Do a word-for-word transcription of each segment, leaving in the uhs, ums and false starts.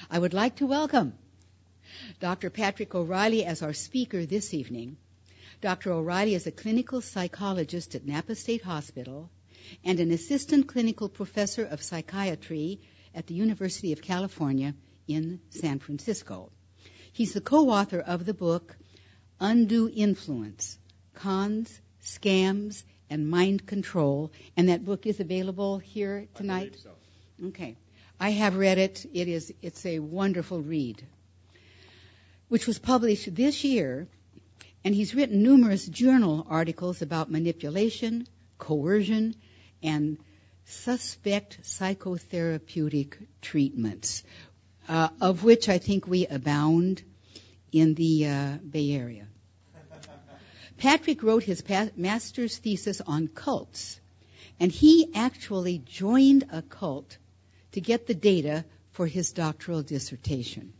I would like to welcome Doctor Patrick O'Reilly as our speaker this evening. Doctor O'Reilly is a clinical psychologist at Napa State Hospital and an assistant clinical professor of psychiatry at the University of California in San Francisco. He's the co-author of the book Undue Influence, Cons, Scams, and Mind Control, and that book is available here tonight? I believe so. Okay. I have read it. It is, it's a wonderful read, which was published this year, and he's written numerous journal articles about manipulation, coercion, and suspect psychotherapeutic treatments, uh, of which I think we abound in the uh, Bay Area. Patrick wrote his pa- master's thesis on cults, and he actually joined a cult to get the data for his doctoral dissertation.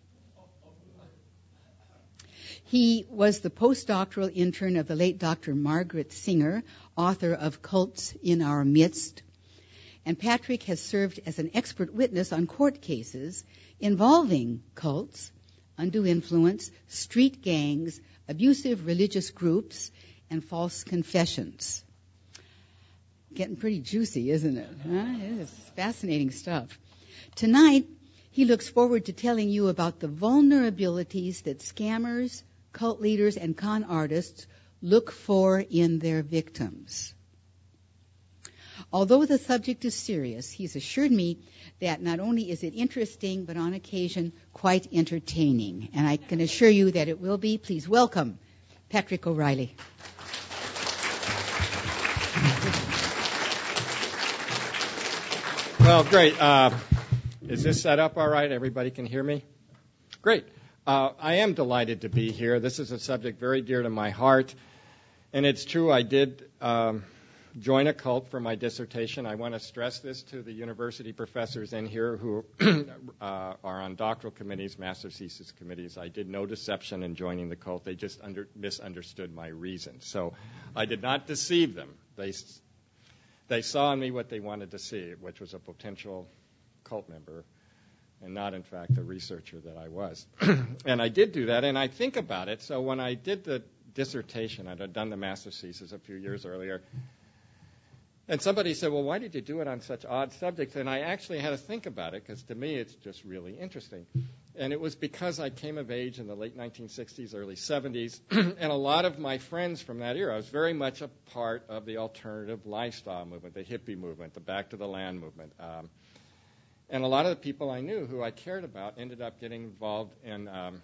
He was the postdoctoral intern of the late Doctor Margaret Singer, author of Cults in Our Midst. And Patrick has served as an expert witness on court cases involving cults, undue influence, street gangs, abusive religious groups, and false confessions. Getting pretty juicy, isn't it? Huh? It is fascinating stuff. Tonight, he looks forward to telling you about the vulnerabilities that scammers, cult leaders, and con artists look for in their victims. Although the subject is serious, he's assured me that not only is it interesting, but on occasion quite entertaining. And I can assure you that it will be. Please welcome Patrick O'Reilly. Well, great. Uh, is this set up all right? Everybody can hear me? Great. Uh, I am delighted to be here. This is a subject very dear to my heart. And it's true, I did um, join a cult for my dissertation. I want to stress this to the university professors in here who uh, are on doctoral committees, master's thesis committees. I did no deception in joining the cult. They just under, misunderstood my reasons. So I did not deceive them. They They saw in me what they wanted to see, which was a potential cult member and not, in fact, the researcher that I was. And I did do that, and I think about it. So when I did the dissertation, I'd done the master's thesis a few years earlier, and somebody said, well, why did you do it on such odd subjects? And I actually had to think about it, because to me it's just really interesting. And it was because I came of age in the late nineteen sixties, early seventies, and a lot of my friends from that era, I was very much a part of the alternative lifestyle movement, the hippie movement, the back to the land movement. Um, and a lot of the people I knew who I cared about ended up getting involved in um,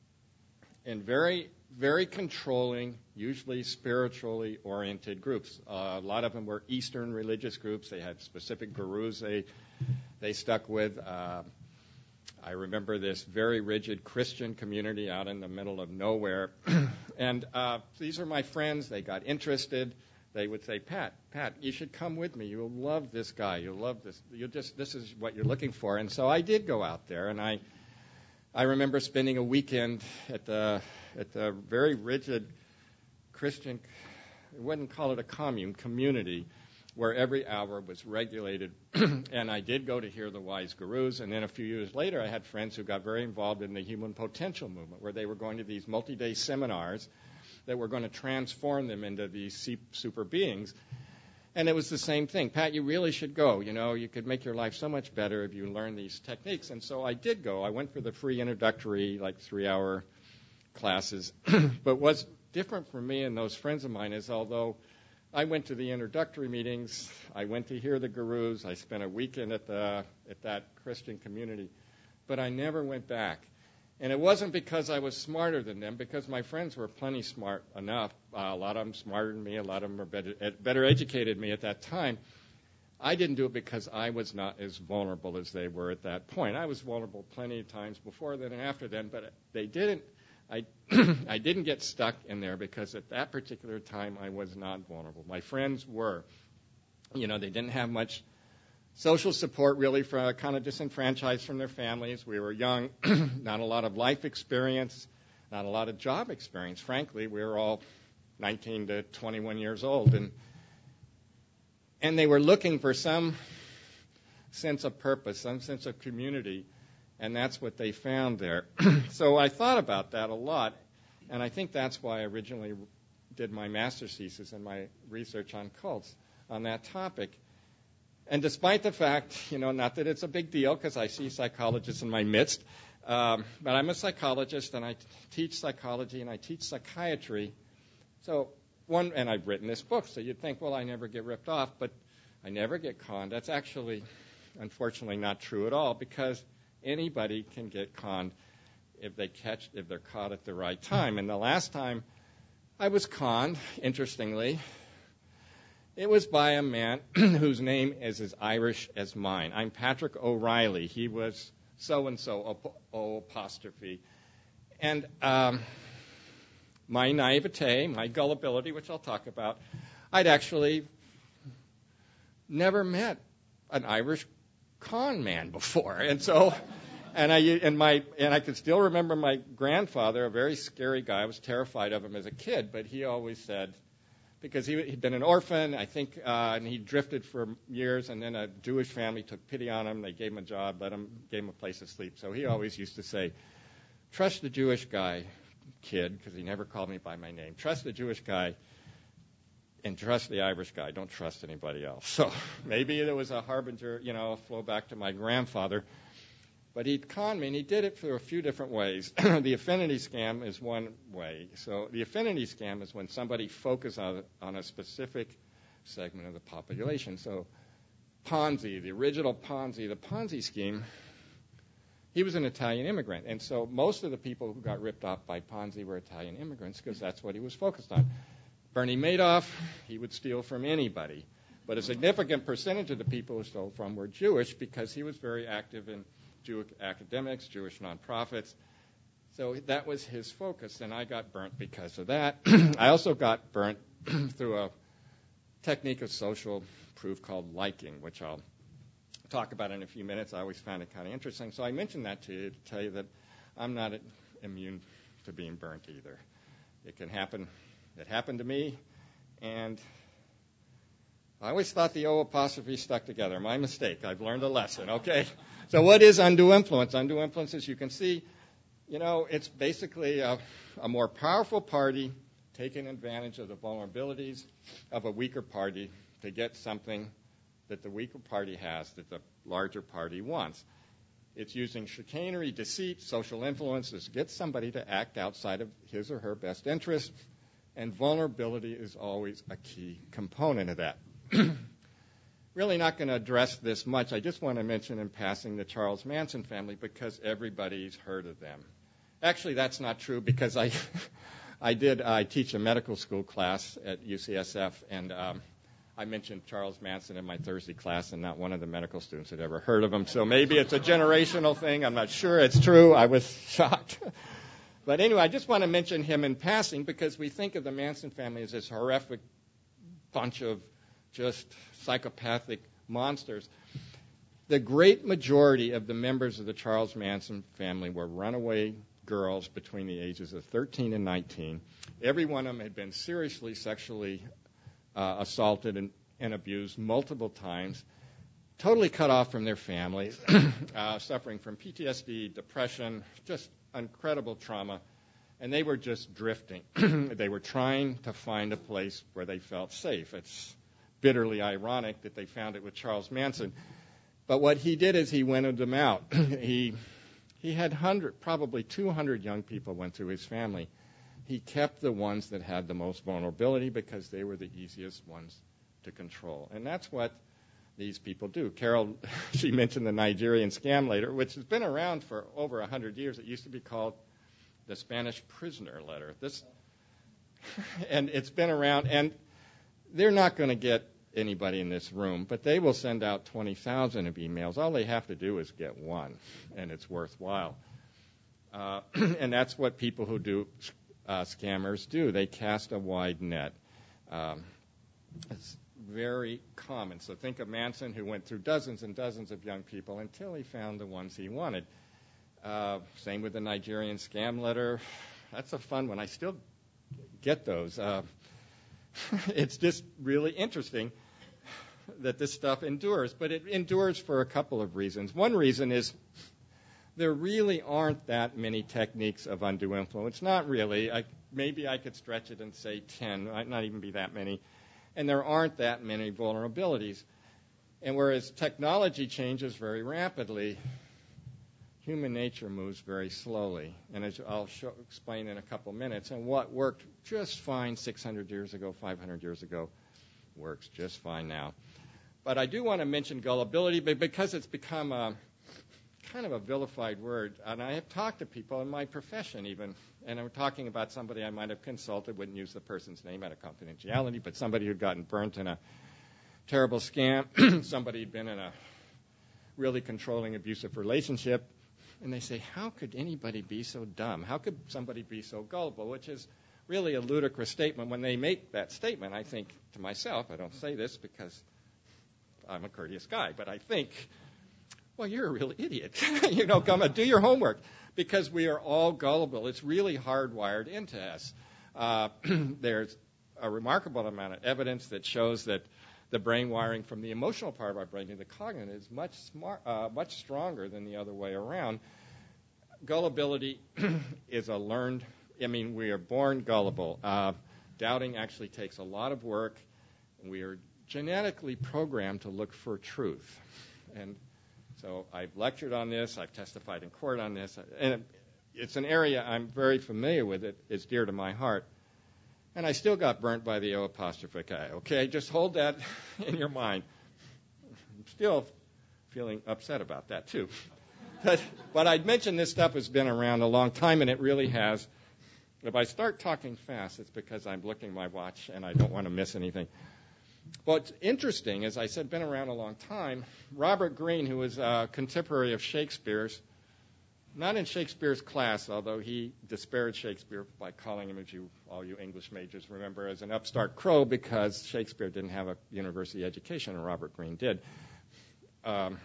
in very, very controlling, usually spiritually oriented groups. Uh, a lot of them were Eastern religious groups. They had specific gurus they they stuck with. Uh, I remember this very rigid Christian community out in the middle of nowhere. and uh, these are my friends. They got interested. They would say, Pat, Pat, you should come with me. You'll love this guy. You'll love this. You'll just, this is what you're looking for. And so I did go out there, and I I remember spending a weekend at the at the very rigid Christian, I wouldn't call it a commune, community, where every hour was regulated. And I did go to hear the wise gurus. And then a few years later, I had friends who got very involved in the human potential movement, where they were going to these multi-day seminars that were going to transform them into these super beings. And it was the same thing. Pat, you really should go. You know, you could make your life so much better if you learn these techniques. And so I did go. I went for the free introductory, like three-hour classes. But what's different for me and those friends of mine is, although I went to the introductory meetings, I went to hear the gurus, I spent a weekend at the at that Christian community, but I never went back. And it wasn't because I was smarter than them, because my friends were plenty smart enough. Uh, a lot of them smarter than me. A lot of them were better, better educated than me at that time. I didn't do it because I was not as vulnerable as they were at that point. I was vulnerable plenty of times before then and after then, but they didn't. I I didn't get stuck in there because at that particular time I was not vulnerable. My friends were. You know, they didn't have much social support, really, for kind of disenfranchised from their families. We were young, not a lot of life experience, not a lot of job experience. Frankly, we were all nineteen to twenty-one years old, and and they were looking for some sense of purpose, some sense of community. And that's what they found there. So I thought about that a lot, and I think that's why I originally did my master's thesis and my research on cults on that topic. And despite the fact, you know, not that it's a big deal because I see psychologists in my midst, um, but I'm a psychologist and I t- teach psychology and I teach psychiatry. So one, and I've written this book, so you'd think, well, I never get ripped off, but I never get conned. That's actually, unfortunately, not true at all, because anybody can get conned if they catch, if they're caught at the right time. And the last time I was conned, interestingly, it was by a man whose name is as Irish as mine. I'm Patrick O'Reilly. He was so-and-so, O apostrophe. And um, my naivete, my gullibility, which I'll talk about, I'd actually never met an Irish con man before. And so, and I and my and I can still remember my grandfather, a very scary guy. I was terrified of him as a kid, but he always said, because he, he'd been an orphan, I think, uh, and he drifted for years, and then a Jewish family took pity on him. They gave him a job, let him, gave him a place to sleep. So he always used to say, trust the Jewish guy, kid, because he never called me by my name. Trust the Jewish guy and trust the Irish guy. Don't trust anybody else. So maybe there was a harbinger, you know, a flow back to my grandfather. But he'd con me, and he did it for a few different ways. The affinity scam is one way. So the affinity scam is when somebody focuses on, on a specific segment of the population. So Ponzi, the original Ponzi, the Ponzi scheme, he was an Italian immigrant. And so most of the people who got ripped off by Ponzi were Italian immigrants because that's what he was focused on. Bernie Madoff, he would steal from anybody. But a significant percentage of the people who stole from were Jewish because he was very active in Jewish academics, Jewish nonprofits. So that was his focus, and I got burnt because of that. I also got burnt through a technique of social proof called liking, which I'll talk about in a few minutes. I always found it kind of interesting. So I mentioned that to you to tell you that I'm not immune to being burnt either. It can happen. It happened to me, and I always thought the O apostrophe stuck together. My mistake. I've learned a lesson, okay? So what is undue influence? Undue influence, as you can see, you know, it's basically a, a more powerful party taking advantage of the vulnerabilities of a weaker party to get something that the weaker party has that the larger party wants. It's using chicanery, deceit, social influences to get somebody to act outside of his or her best interest, and vulnerability is always a key component of that. Really not going to address this much. I just want to mention in passing the Charles Manson family because everybody's heard of them. Actually, that's not true because I I did I teach a medical school class at U C S F, and um, I mentioned Charles Manson in my Thursday class, and not one of the medical students had ever heard of him. So maybe it's a generational thing. I'm not sure it's true. I was shocked. But anyway, I just want to mention him in passing because we think of the Manson family as this horrific bunch of just psychopathic monsters. The great majority of the members of the Charles Manson family were runaway girls between the ages of thirteen and nineteen. Every one of them had been seriously sexually uh, assaulted and, and abused multiple times, totally cut off from their families, uh, suffering from P T S D, depression, just incredible trauma. And they were just drifting. They were trying to find a place where they felt safe. It's bitterly ironic that they found it with Charles Manson. But what he did is he winnow them out. he he had hundred, probably two hundred young people went through his family. He kept the ones that had the most vulnerability because they were the easiest ones to control. And that's what these people do. Carol, she mentioned the Nigerian scam letter, which has been around for over one hundred years. It used to be called the Spanish prisoner letter. This, and it's been around, and they're not going to get anybody in this room, but they will send out twenty thousand of emails. All they have to do is get one, and it's worthwhile. Uh, and that's what people who do uh, scammers do. They cast a wide net. Um, it's very common. So think of Manson, who went through dozens and dozens of young people until he found the ones he wanted. Uh, same with the Nigerian scam letter. That's a fun one. I still get those. Uh, it's just really interesting that this stuff endures, but it endures for a couple of reasons. One reason is there really aren't that many techniques of undue influence. Not really. I, maybe I could stretch it and say ten, might not even be that many. And there aren't that many vulnerabilities. And whereas technology changes very rapidly, human nature moves very slowly. And as I'll show, explain in a couple minutes, and what worked just fine six hundred years ago, five hundred years ago, works just fine now. But I do want to mention gullibility because it's become a kind of a vilified word. And I have talked to people in my profession even, and I'm talking about somebody I might have consulted, wouldn't use the person's name out of confidentiality, but somebody who'd gotten burnt in a terrible scam, somebody who'd been in a really controlling, abusive relationship. And they say, how could anybody be so dumb? How could somebody be so gullible? Which is really a ludicrous statement. When they make that statement, I think to myself, I don't say this because I'm a courteous guy, but I think, well, you're a real idiot. you know, come and do your homework, because we are all gullible. It's really hardwired into us. Uh, there's a remarkable amount of evidence that shows that the brain wiring from the emotional part of our brain to the cognitive is much smart, uh, much stronger than the other way around. Gullibility is a learned, I mean, we are born gullible. Uh, doubting actually takes a lot of work. We are genetically programmed to look for truth. And so I've lectured on this, I've testified in court on this, and it's an area I'm very familiar with. It, it's dear to my heart. And I still got burnt by the O apostrophe K. Okay, just hold that in your mind. I'm still feeling upset about that, too. But, but I'd mentioned this stuff has been around a long time, and it really has. If I start talking fast, it's because I'm looking at my watch, and I don't want to miss anything. What's interesting, as I said, been around a long time. Robert Greene, who was a contemporary of Shakespeare's, not in Shakespeare's class, although he disparaged Shakespeare by calling him, as you, all you English majors remember, as an upstart crow, because Shakespeare didn't have a university education and Robert Greene did. Um,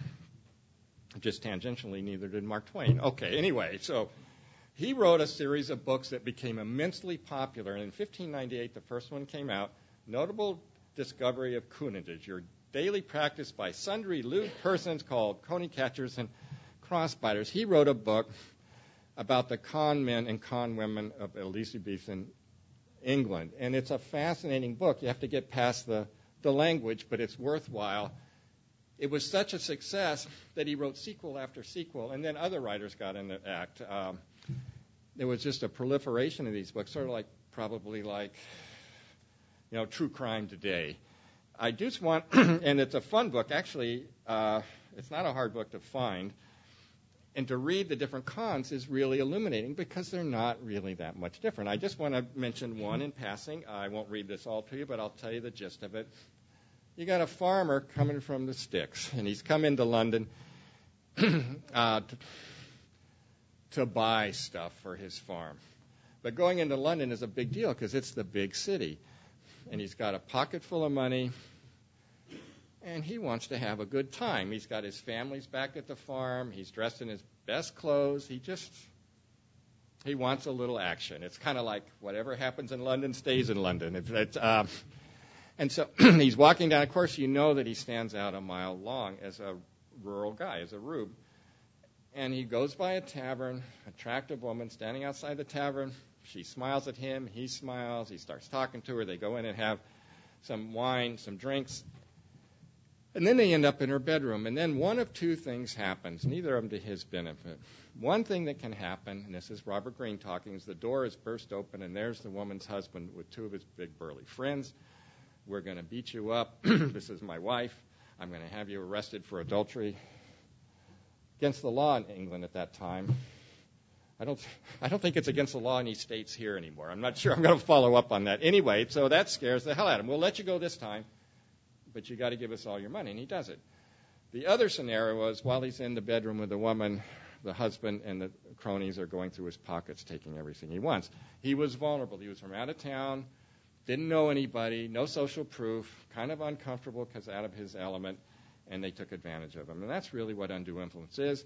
just tangentially, neither did Mark Twain. Okay, anyway, so he wrote a series of books that became immensely popular. And in fifteen ninety-eight, the first one came out, Notable Discovery of Coinage, your daily practice by sundry lewd persons called coney catchers and crossbiters. He wrote a book about the con men and con women of Elizabethan England. And it's a fascinating book. You have to get past the, the language, but it's worthwhile. It was such a success that he wrote sequel after sequel, and then other writers got in the act. Um, there was just a proliferation of these books, sort of like probably like, you know, True Crime Today. I just want, and it's a fun book. Actually, uh, it's not a hard book to find. And to read the different cons is really illuminating because they're not really that much different. I just want to mention one in passing. I won't read this all to you, but I'll tell you the gist of it. You got a farmer coming from the sticks, and he's come into London uh, to, to buy stuff for his farm. But going into London is a big deal because it's the big city. And he's got a pocket full of money, and he wants to have a good time. He's got his family's back at the farm. He's dressed in his best clothes. He just, he wants a little action. It's kind of like whatever happens in London stays in London. It's, it's, uh, and so he's walking down. Of course, you know that he stands out a mile long as a rural guy, as a rube. And he goes by a tavern, attractive woman standing outside the tavern. She smiles at him. He smiles. He starts talking to her. They go in and have some wine, some drinks. And then they end up in her bedroom. And then one of two things happens, neither of them to his benefit. One thing that can happen, and this is Robert Greene talking, is the door is burst open, and there's the woman's husband with two of his big burly friends. We're going to beat you up. This is my wife. I'm going to have you arrested for adultery. Against the law in England at that time. I don't I don't think it's against the law in these states here anymore. I'm not sure. I'm going to follow up on that. Anyway, so that scares the hell out of him. We'll let you go this time, but you got to give us all your money, and he does it. The other scenario was while he's in the bedroom with the woman, the husband and the cronies are going through his pockets, taking everything he wants. He was vulnerable. He was from out of town, didn't know anybody, no social proof, kind of uncomfortable because out of his element, and they took advantage of him. And that's really what undue influence is.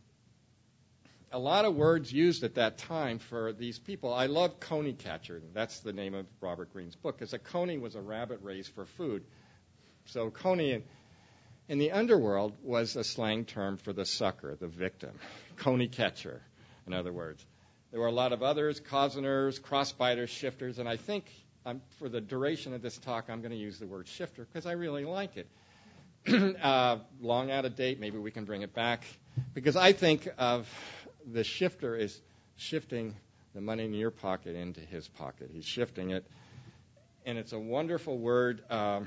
A lot of words used at that time for these people. I love coney catcher. That's the name of Robert Greene's book, because a coney was a rabbit raised for food. So coney, And the underworld was a slang term for the sucker, the victim, coney catcher, in other words. There were a lot of others, cozeners, crossbiters, shifters, and I think um, for the duration of this talk, I'm going to use the word shifter because I really like it. uh, long out of date, maybe we can bring it back, because I think of the shifter as shifting the money in your pocket into his pocket. He's shifting it, and it's a wonderful word. Um,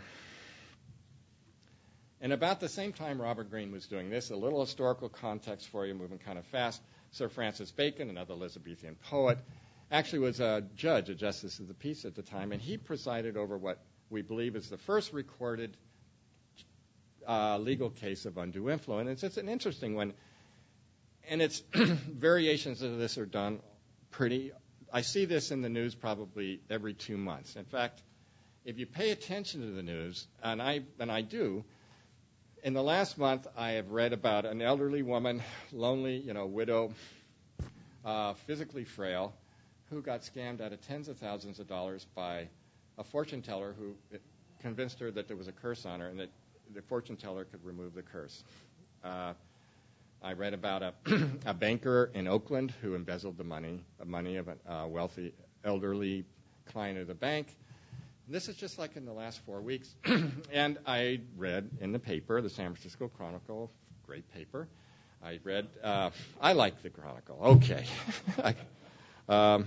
and about the same time Robert Greene was doing this, a little historical context for you, moving kind of fast. Sir Francis Bacon, another Elizabethan poet, actually was a judge, a justice of the peace at the time, and he presided over what we believe is the first recorded uh, legal case of undue influence. It's, it's an interesting one, and its variations of this are done pretty. I see this in the news probably every two months. In fact, if you pay attention to the news, and I and I do, in the last month I have read about an elderly woman, lonely, you know, widow, uh, physically frail, who got scammed out of tens of thousands of dollars by a fortune teller who convinced her that there was a curse on her and that the fortune teller could remove the curse. Uh, I read about a, a banker in Oakland who embezzled the money, the money of a uh, wealthy elderly client of the bank. And this is just like in the last four weeks. And I read in the paper, the San Francisco Chronicle, great paper. I read, uh, I like the Chronicle. Okay. I, um,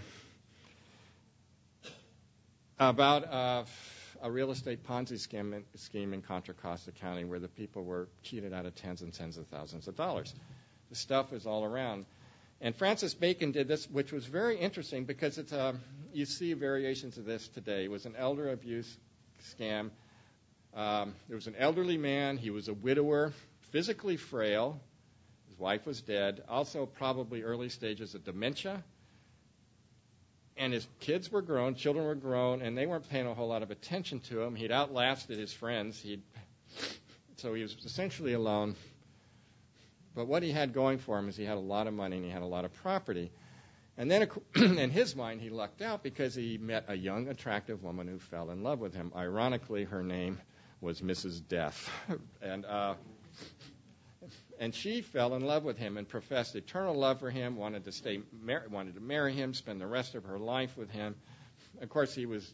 about uh, a real estate Ponzi scheme in, scheme in Contra Costa County where the people were cheated out of tens and tens of thousands of dollars. The stuff is all around. And Francis Bacon did this, which was very interesting because it's a, you see variations of this today. It was an elder abuse scam. Um, there was an elderly man. He was a widower, physically frail. His wife was dead. Also probably early stages of dementia. And his kids were grown, children were grown, and they weren't paying a whole lot of attention to him. He'd outlasted his friends. He'd, so he was essentially alone. But what he had going for him is he had a lot of money and he had a lot of property. And then in his mind, he lucked out because he met a young, attractive woman who fell in love with him. Ironically, her name was Missus Death. and uh, and she fell in love with him and professed eternal love for him, wanted to stay, mar- wanted to marry him, spend the rest of her life with him. Of course, he was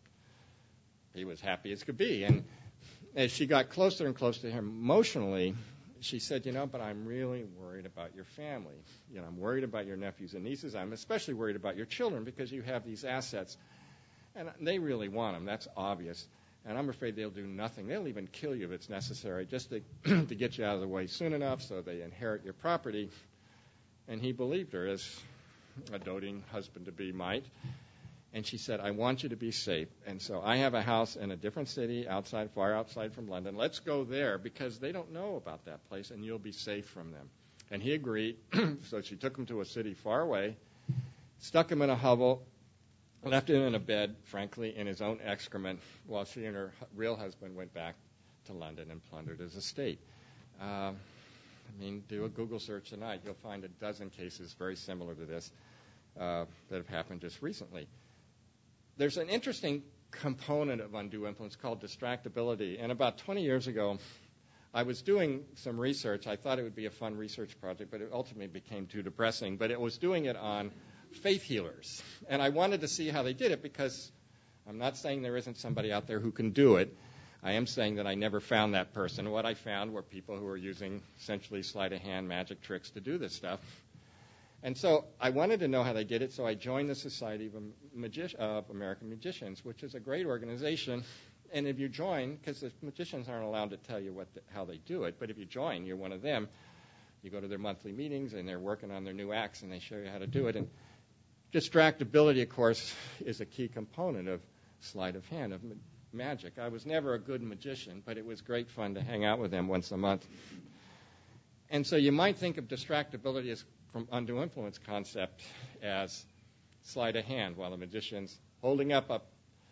he was happy as could be. And as she got closer and closer to him emotionally, she said, you know, but I'm really worried about your family. You know, I'm worried about your nephews and nieces. I'm especially worried about your children because you have these assets. And they really want them. That's obvious. And I'm afraid they'll do nothing. They'll even kill you if it's necessary just to, to get you out of the way soon enough so they inherit your property. And he believed her, as a doting husband-to-be might. And she said, I want you to be safe. And so I have a house in a different city, outside, far outside from London. Let's go there because they don't know about that place, and you'll be safe from them. And he agreed. So she took him to a city far away, stuck him in a hovel, left him in a bed, frankly, in his own excrement, while she and her real husband went back to London and plundered his estate. Uh, I mean, do a Google search tonight. You'll find a dozen cases very similar to this uh, that have happened just recently. There's an interesting component of undue influence called distractibility. And about twenty years ago, I was doing some research. I thought it would be a fun research project, but it ultimately became too depressing. But it was doing it on faith healers. And I wanted to see how they did it because I'm not saying there isn't somebody out there who can do it. I am saying that I never found that person. What I found were people who were using essentially sleight-of-hand magic tricks to do this stuff. And so I wanted to know how they did it, so I joined the Society of, Magi- of American Magicians, which is a great organization. And if you join, because the magicians aren't allowed to tell you what the, how they do it, but if you join, you're one of them. You go to their monthly meetings, and they're working on their new acts, and they show you how to do it. And distractibility, of course, is a key component of sleight of hand, of ma- magic. I was never a good magician, but it was great fun to hang out with them once a month. And so you might think of distractibility as from undue influence concept as sleight of hand, while the magician's holding up a,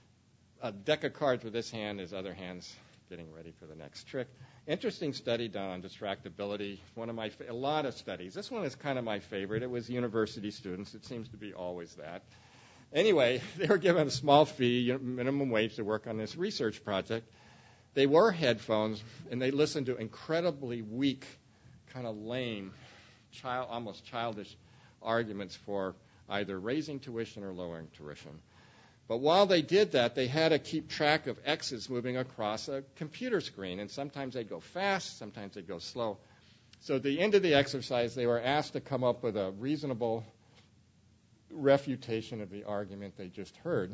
a deck of cards with this hand, his other hand's getting ready for the next trick. Interesting study done on distractibility. One of my fa- a lot of studies. This one is kind of my favorite. It was university students. It seems to be always that. Anyway, they were given a small fee, minimum wage, to work on this research project. they wore headphones, and they listened to incredibly weak, kind of lame, child, almost childish arguments for either raising tuition or lowering tuition. But while they did that, they had to keep track of X's moving across a computer screen, and sometimes they'd go fast, sometimes they'd go slow. So at the end of the exercise, they were asked to come up with a reasonable refutation of the argument they just heard,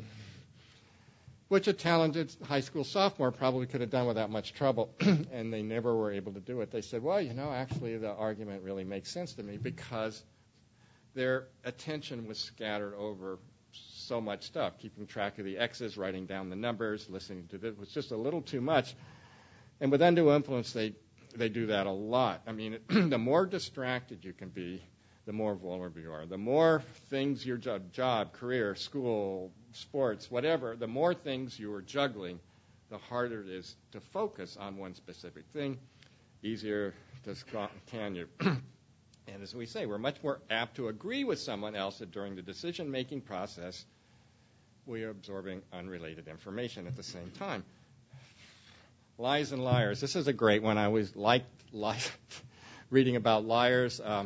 which a talented high school sophomore probably could have done without much trouble, and they never were able to do it. They said, well, you know, actually the argument really makes sense to me because their attention was scattered over so much stuff, keeping track of the X's, writing down the numbers, listening to this was just a little too much. And with undue influence, they, they do that a lot. I mean, the more distracted you can be, the more vulnerable you are. The more things your job, job, career, school, sports, whatever, the more things you are juggling, the harder it is to focus on one specific thing. Easier to can you. And as we say, we're much more apt to agree with someone else that during the decision-making process, we are absorbing unrelated information at the same time. Lies and liars. This is a great one. I always liked li- reading about liars. Um,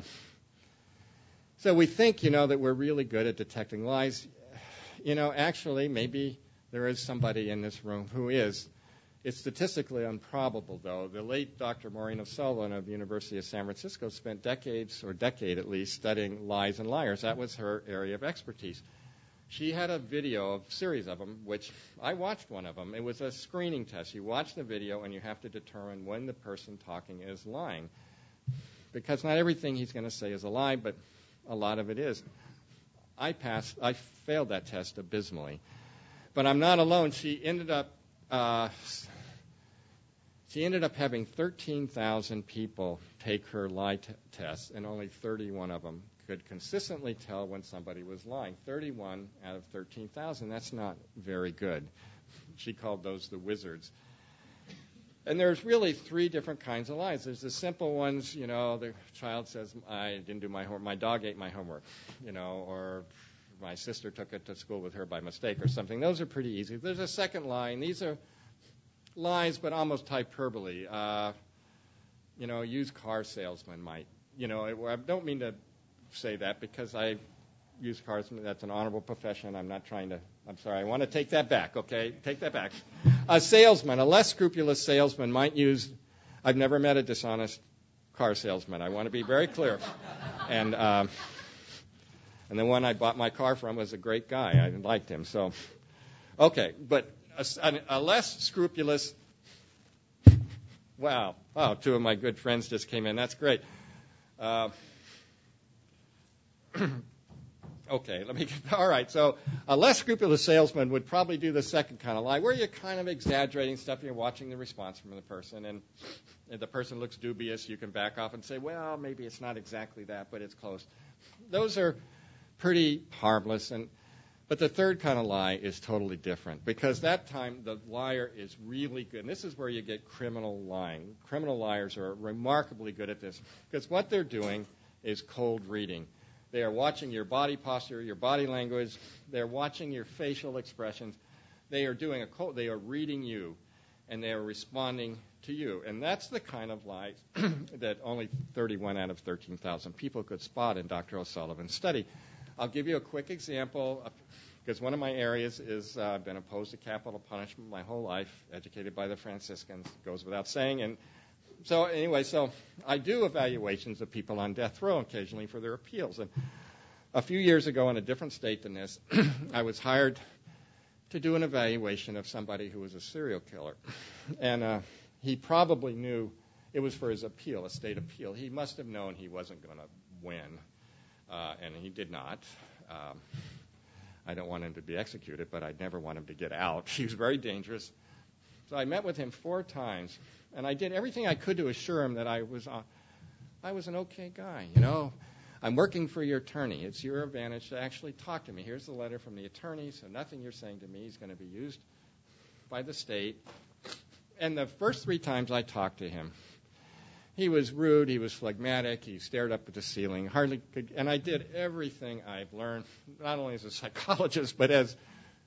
so we think, you know, that we're really good at detecting lies. You know, actually, maybe there is somebody in this room who is. It's statistically improbable, though. The late Doctor Maureen O'Sullivan of the University of San Francisco spent decades, or decade at least, studying lies and liars. That was her area of expertise. She had a video, a series of them, which I watched one of them. It was a screening test. You watch the video, and you have to determine when the person talking is lying. Because not everything he's going to say is a lie, but a lot of it is. I passed, I failed that test abysmally. But I'm not alone. She ended up... Uh, She ended up having thirteen thousand people take her lie t- test, and only thirty-one of them could consistently tell when somebody was lying. thirty-one out of thirteen thousand, that's not very good. She called those the wizards. And there's really three different kinds of lies. There's the simple ones, you know, the child says, I didn't do my homework, my dog ate my homework, you know, or my sister took it to school with her by mistake or something. Those are pretty easy. There's a second lie, and these are lies, but almost hyperbole. Uh, you know, a used car salesman might. You know, I don't mean to say that because I use cars. That's an honorable profession. I'm not trying to. I'm sorry. I want to take that back. Okay, take that back. A salesman, a less scrupulous salesman, might use. I've never met a dishonest car salesman. I want to be very clear. And um, and the one I bought my car from was a great guy. I liked him. So, okay, but. A, a less scrupulous, wow, wow, two of my good friends just came in. That's great. Uh, okay, let me get, all right, so a less scrupulous salesman would probably do the second kind of lie, where you're kind of exaggerating stuff, you're watching the response from the person, and if the person looks dubious, you can back off and say, well, maybe it's not exactly that, but it's close. Those are pretty harmless, and but the third kind of lie is totally different because that time the liar is really good. And this is where you get criminal lying. Criminal liars are remarkably good at this because what they're doing is cold reading. They are watching your body posture, your body language. They're watching your facial expressions. They are doing a cold, they are reading you, and they are responding to you. And that's the kind of lie that only thirty-one out of thirteen thousand people could spot in Doctor O'Sullivan's study. I'll give you a quick example, because one of my areas is uh, I've been opposed to capital punishment my whole life, educated by the Franciscans, goes without saying. And so anyway, so I do evaluations of people on death row occasionally for their appeals. And a few years ago in a different state than this, I was hired to do an evaluation of somebody who was a serial killer. And uh, he probably knew it was for his appeal, a state appeal. He must have known he wasn't going to win. Uh, and he did not. Um, I don't want him to be executed, but I'd never want him to get out. He was very dangerous. So I met with him four times, and I did everything I could to assure him that I was uh, I was an okay guy. You know, I'm working for your attorney. It's your advantage to actually talk to me. Here's the letter from the attorney, so nothing you're saying to me is going to be used by the state. And the first three times I talked to him, he was rude, he was phlegmatic, he stared up at the ceiling, hardly could, and I did everything I've learned, not only as a psychologist, but as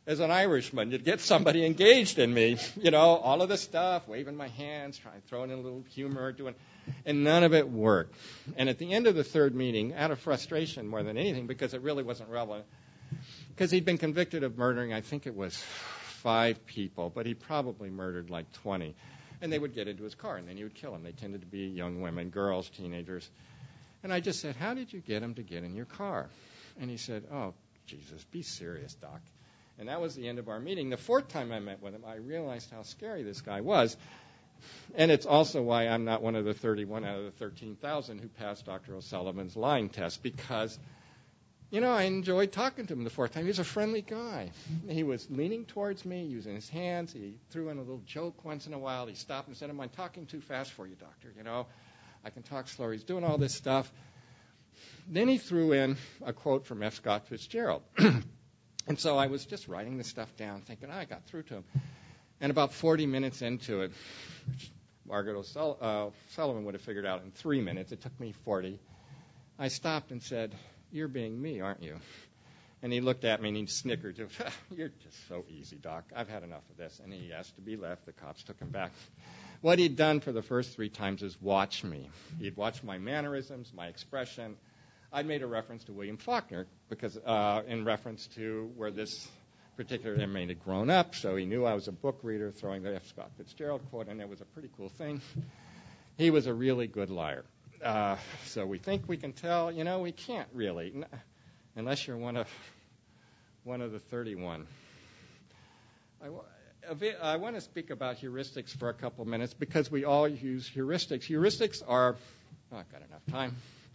as an Irishman, you'd get somebody engaged in me, you know, all of this stuff, waving my hands, trying throwing in a little humor, doing, and none of it worked. And at the end of the third meeting, out of frustration more than anything, because it really wasn't relevant, because he'd been convicted of murdering, I think it was five people, but he probably murdered like twenty. And they would get into his car, and then he would kill them. They tended to be young women, girls, teenagers. And I just said, how did you get him to get in your car? And he said, oh, Jesus, be serious, Doc. And that was the end of our meeting. The fourth time I met with him, I realized how scary this guy was. And it's also why I'm not one of the thirty-one out of the thirteen thousand who passed Doctor O'Sullivan's lying test, because, you know, I enjoyed talking to him the fourth time. He was a friendly guy. He was leaning towards me, using his hands. He threw in a little joke once in a while. He stopped and said, am I talking too fast for you, doctor? You know, I can talk slower. He's doing all this stuff. Then he threw in a quote from F. Scott Fitzgerald. And so I was just writing this stuff down, thinking, oh, I got through to him. And about forty minutes into it, which Margaret O'Sullivan would have figured out in three minutes, it took me forty, I stopped and said, you're being me, aren't you? And he looked at me and he snickered. You're just so easy, Doc. I've had enough of this. And he asked to be left. The cops took him back. What he'd done for the first three times is watch me. He'd watch my mannerisms, my expression. I'd made a reference to William Faulkner because uh, in reference to where this particular inmate had grown up, so he knew I was a book reader, throwing the F. Scott Fitzgerald quote, and it was a pretty cool thing. He was a really good liar. Uh, so we think we can tell, you know, we can't really, n- unless you're one of one of the thirty-one. I, w- I want to speak about heuristics for a couple of minutes because we all use heuristics. Heuristics are, oh, I've got enough time.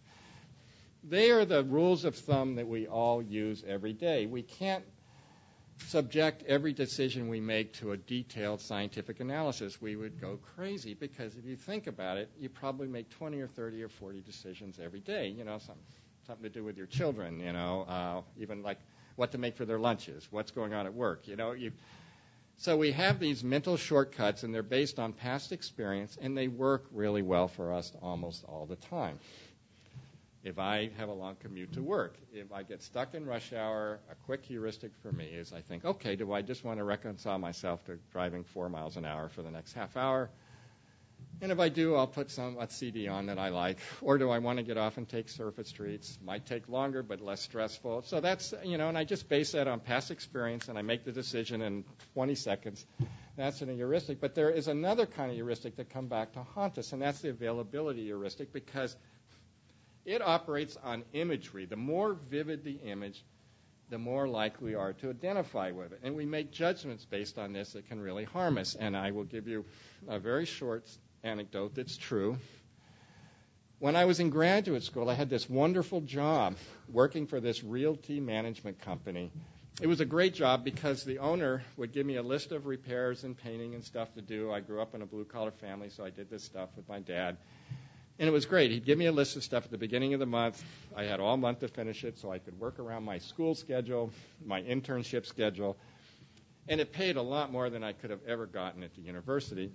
They are the rules of thumb that we all use every day. We can't subject every decision we make to a detailed scientific analysis. We would go crazy because if you think about it, you probably make twenty or thirty or forty decisions every day. You know, some, something to do with your children, you know, uh, even like what to make for their lunches, what's going on at work. You know, you. So we have these mental shortcuts, and they're based on past experience, and they work really well for us almost all the time. If I have a long commute to work, if I get stuck in rush hour, a quick heuristic for me is I think, okay, do I just want to reconcile myself to driving four miles an hour for the next half hour? And if I do, I'll put some a C D on that I like. Or do I want to get off and take surface streets? Might take longer, but less stressful. So that's, you know, and I just base that on past experience, and I make the decision in twenty seconds. That's an heuristic. But there is another kind of heuristic that come back to haunt us, and that's the availability heuristic, because it operates on imagery. The more vivid the image, the more likely we are to identify with it. And we make judgments based on this that can really harm us. And I will give you a very short anecdote that's true. When I was in graduate school, I had this wonderful job working for this realty management company. It was a great job because the owner would give me a list of repairs and painting and stuff to do. I grew up in a blue-collar family, so I did this stuff with my dad. And it was great. He'd give me a list of stuff at the beginning of the month. I had all month to finish it, so I could work around my school schedule, my internship schedule. And it paid a lot more than I could have ever gotten at the university.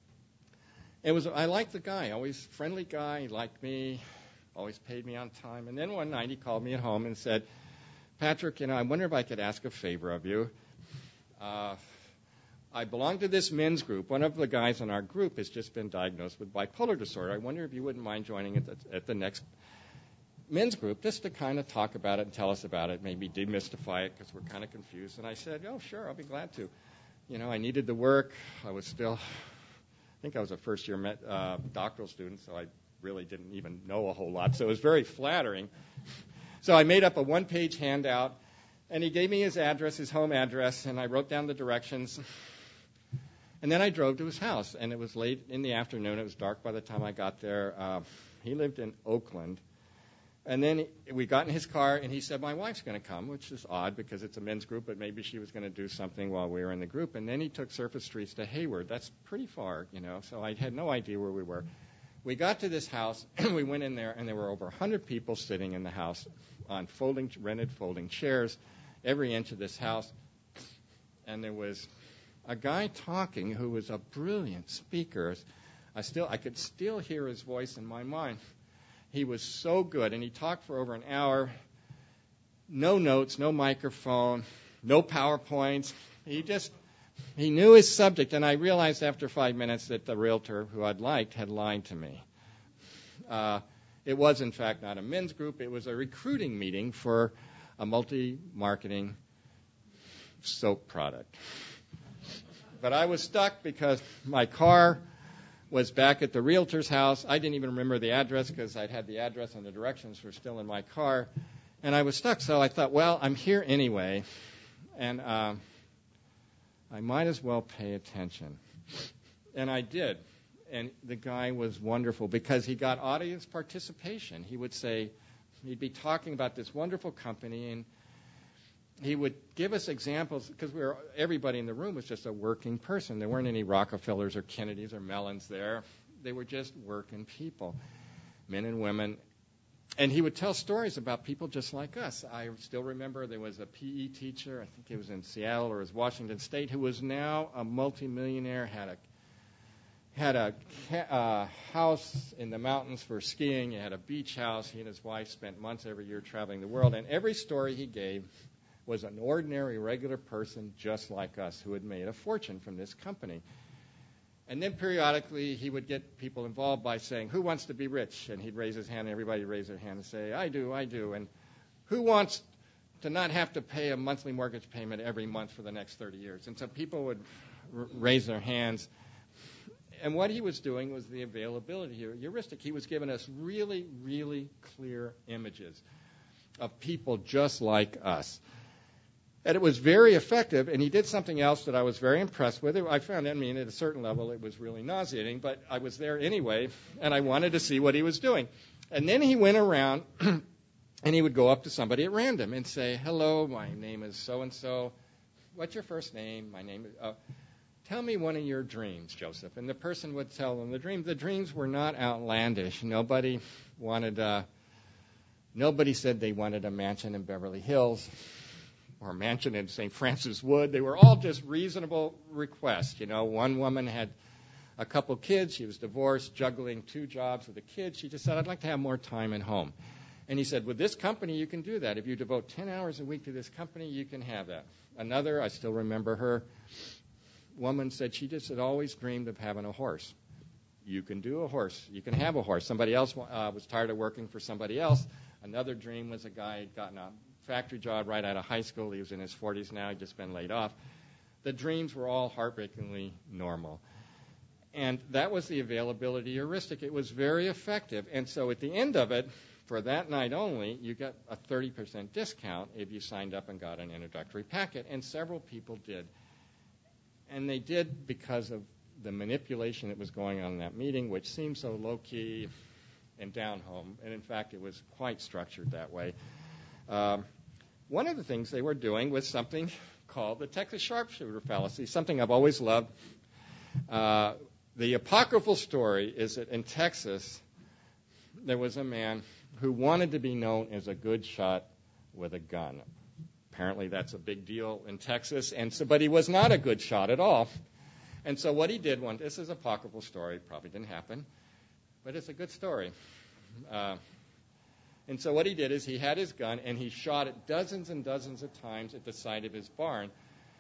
It was I liked the guy, always friendly guy. He liked me, always paid me on time. And then one night he called me at home and said, Patrick, you know, I wonder if I could ask a favor of you. Uh, I belong to this men's group. One of the guys in our group has just been diagnosed with bipolar disorder. I wonder if you wouldn't mind joining at the, at the next men's group just to kind of talk about it and tell us about it, maybe demystify it because we're kind of confused. And I said, oh, sure, I'll be glad to. You know, I needed the work. I was still, I think I was a first-year med, uh, doctoral student, so I really didn't even know a whole lot. So it was very flattering. So I made up a one-page handout, and he gave me his address, his home address, and I wrote down the directions. And then I drove to his house, and it was late in the afternoon. It was dark by the time I got there. Uh, he lived in Oakland. And then we got in his car, and he said, my wife's going to come, which is odd because it's a men's group, but maybe she was going to do something while we were in the group. And then he took surface streets to Hayward. That's pretty far, you know, so I had no idea where we were. We got to this house, and we went in there, and there were over one hundred people sitting in the house on folding, rented folding chairs, every inch of this house. And there was a guy talking who was a brilliant speaker. I still, I could still hear his voice in my mind. He was so good, and he talked for over an hour. No notes, no microphone. no PowerPoints. He just, he knew his subject, and I realized after five minutes that the realtor who I'd liked had lied to me. Uh, it was, in fact, not a men's group. It was a recruiting meeting for a multi-marketing soap product. But I was stuck because my car was back at the realtor's house. I didn't even remember the address because I'd had the address and the directions were still in my car. And I was stuck, so I thought, well, I'm here anyway, and uh, I might as well pay attention. And I did. And the guy was wonderful because he got audience participation. He would say, he'd be talking about this wonderful company, and he would give us examples because we were, everybody in the room was just a working person. There weren't any Rockefellers or Kennedys or Mellons there. They were just working people, men and women. And he would tell stories about people just like us. I still remember there was a P E teacher, I think he was in Seattle or it was Washington State, who was now a multimillionaire, had a had a uh, house in the mountains for skiing. He had a beach house. He and his wife spent months every year traveling the world. And every story he gave was an ordinary, regular person just like us who had made a fortune from this company. And then periodically he would get people involved by saying, who wants to be rich? And he'd raise his hand, and everybody would raise their hand and say, I do, I do. And who wants to not have to pay a monthly mortgage payment every month for the next thirty years? And so people would r- raise their hands. And what he was doing was the availability heuristic. He was giving us really, really clear images of people just like us. And it was very effective, and he did something else that I was very impressed with. I found, I mean, at a certain level, it was really nauseating, but I was there anyway, and I wanted to see what he was doing. And then he went around, and he would go up to somebody at random and say, hello, my name is so-and-so. What's your first name? My name is... Uh, Tell me one of your dreams, Joseph. And the person would tell them the dream. The dreams were not outlandish. Nobody wanted a, nobody said they wanted a mansion in Beverly Hills or a mansion in Saint Francis Wood. They were all just reasonable requests. You know, one woman had a couple kids. She was divorced, juggling two jobs with the kids. She just said, I'd like to have more time at home. And he said, with this company, you can do that. If you devote ten hours a week to this company, you can have that. Another, I still remember her, woman said she just had always dreamed of having a horse. You can do a horse. You can have a horse. Somebody else uh, was tired of working for somebody else. Another dream was a guy had gotten a factory job right out of high school. He was in his forties now. He'd just been laid off. The dreams were all heartbreakingly normal. And that was the availability heuristic. It was very effective. And so at the end of it, for that night only, you got a thirty percent discount if you signed up and got an introductory packet. And several people did. And they did because of the manipulation that was going on in that meeting, which seemed so low-key and down-home. And, in fact, it was quite structured that way. Um, one of the things they were doing was something called the Texas sharpshooter fallacy, something I've always loved. Uh, the apocryphal story is that in Texas, there was a man who wanted to be known as a good shot with a gun. Apparently that's a big deal in Texas, and so, but he was not a good shot at all. And so what he did, one, this is an apocryphal story, probably didn't happen, but it's a good story. Uh, and so what he did is he had his gun, and he shot it dozens and dozens of times at the side of his barn.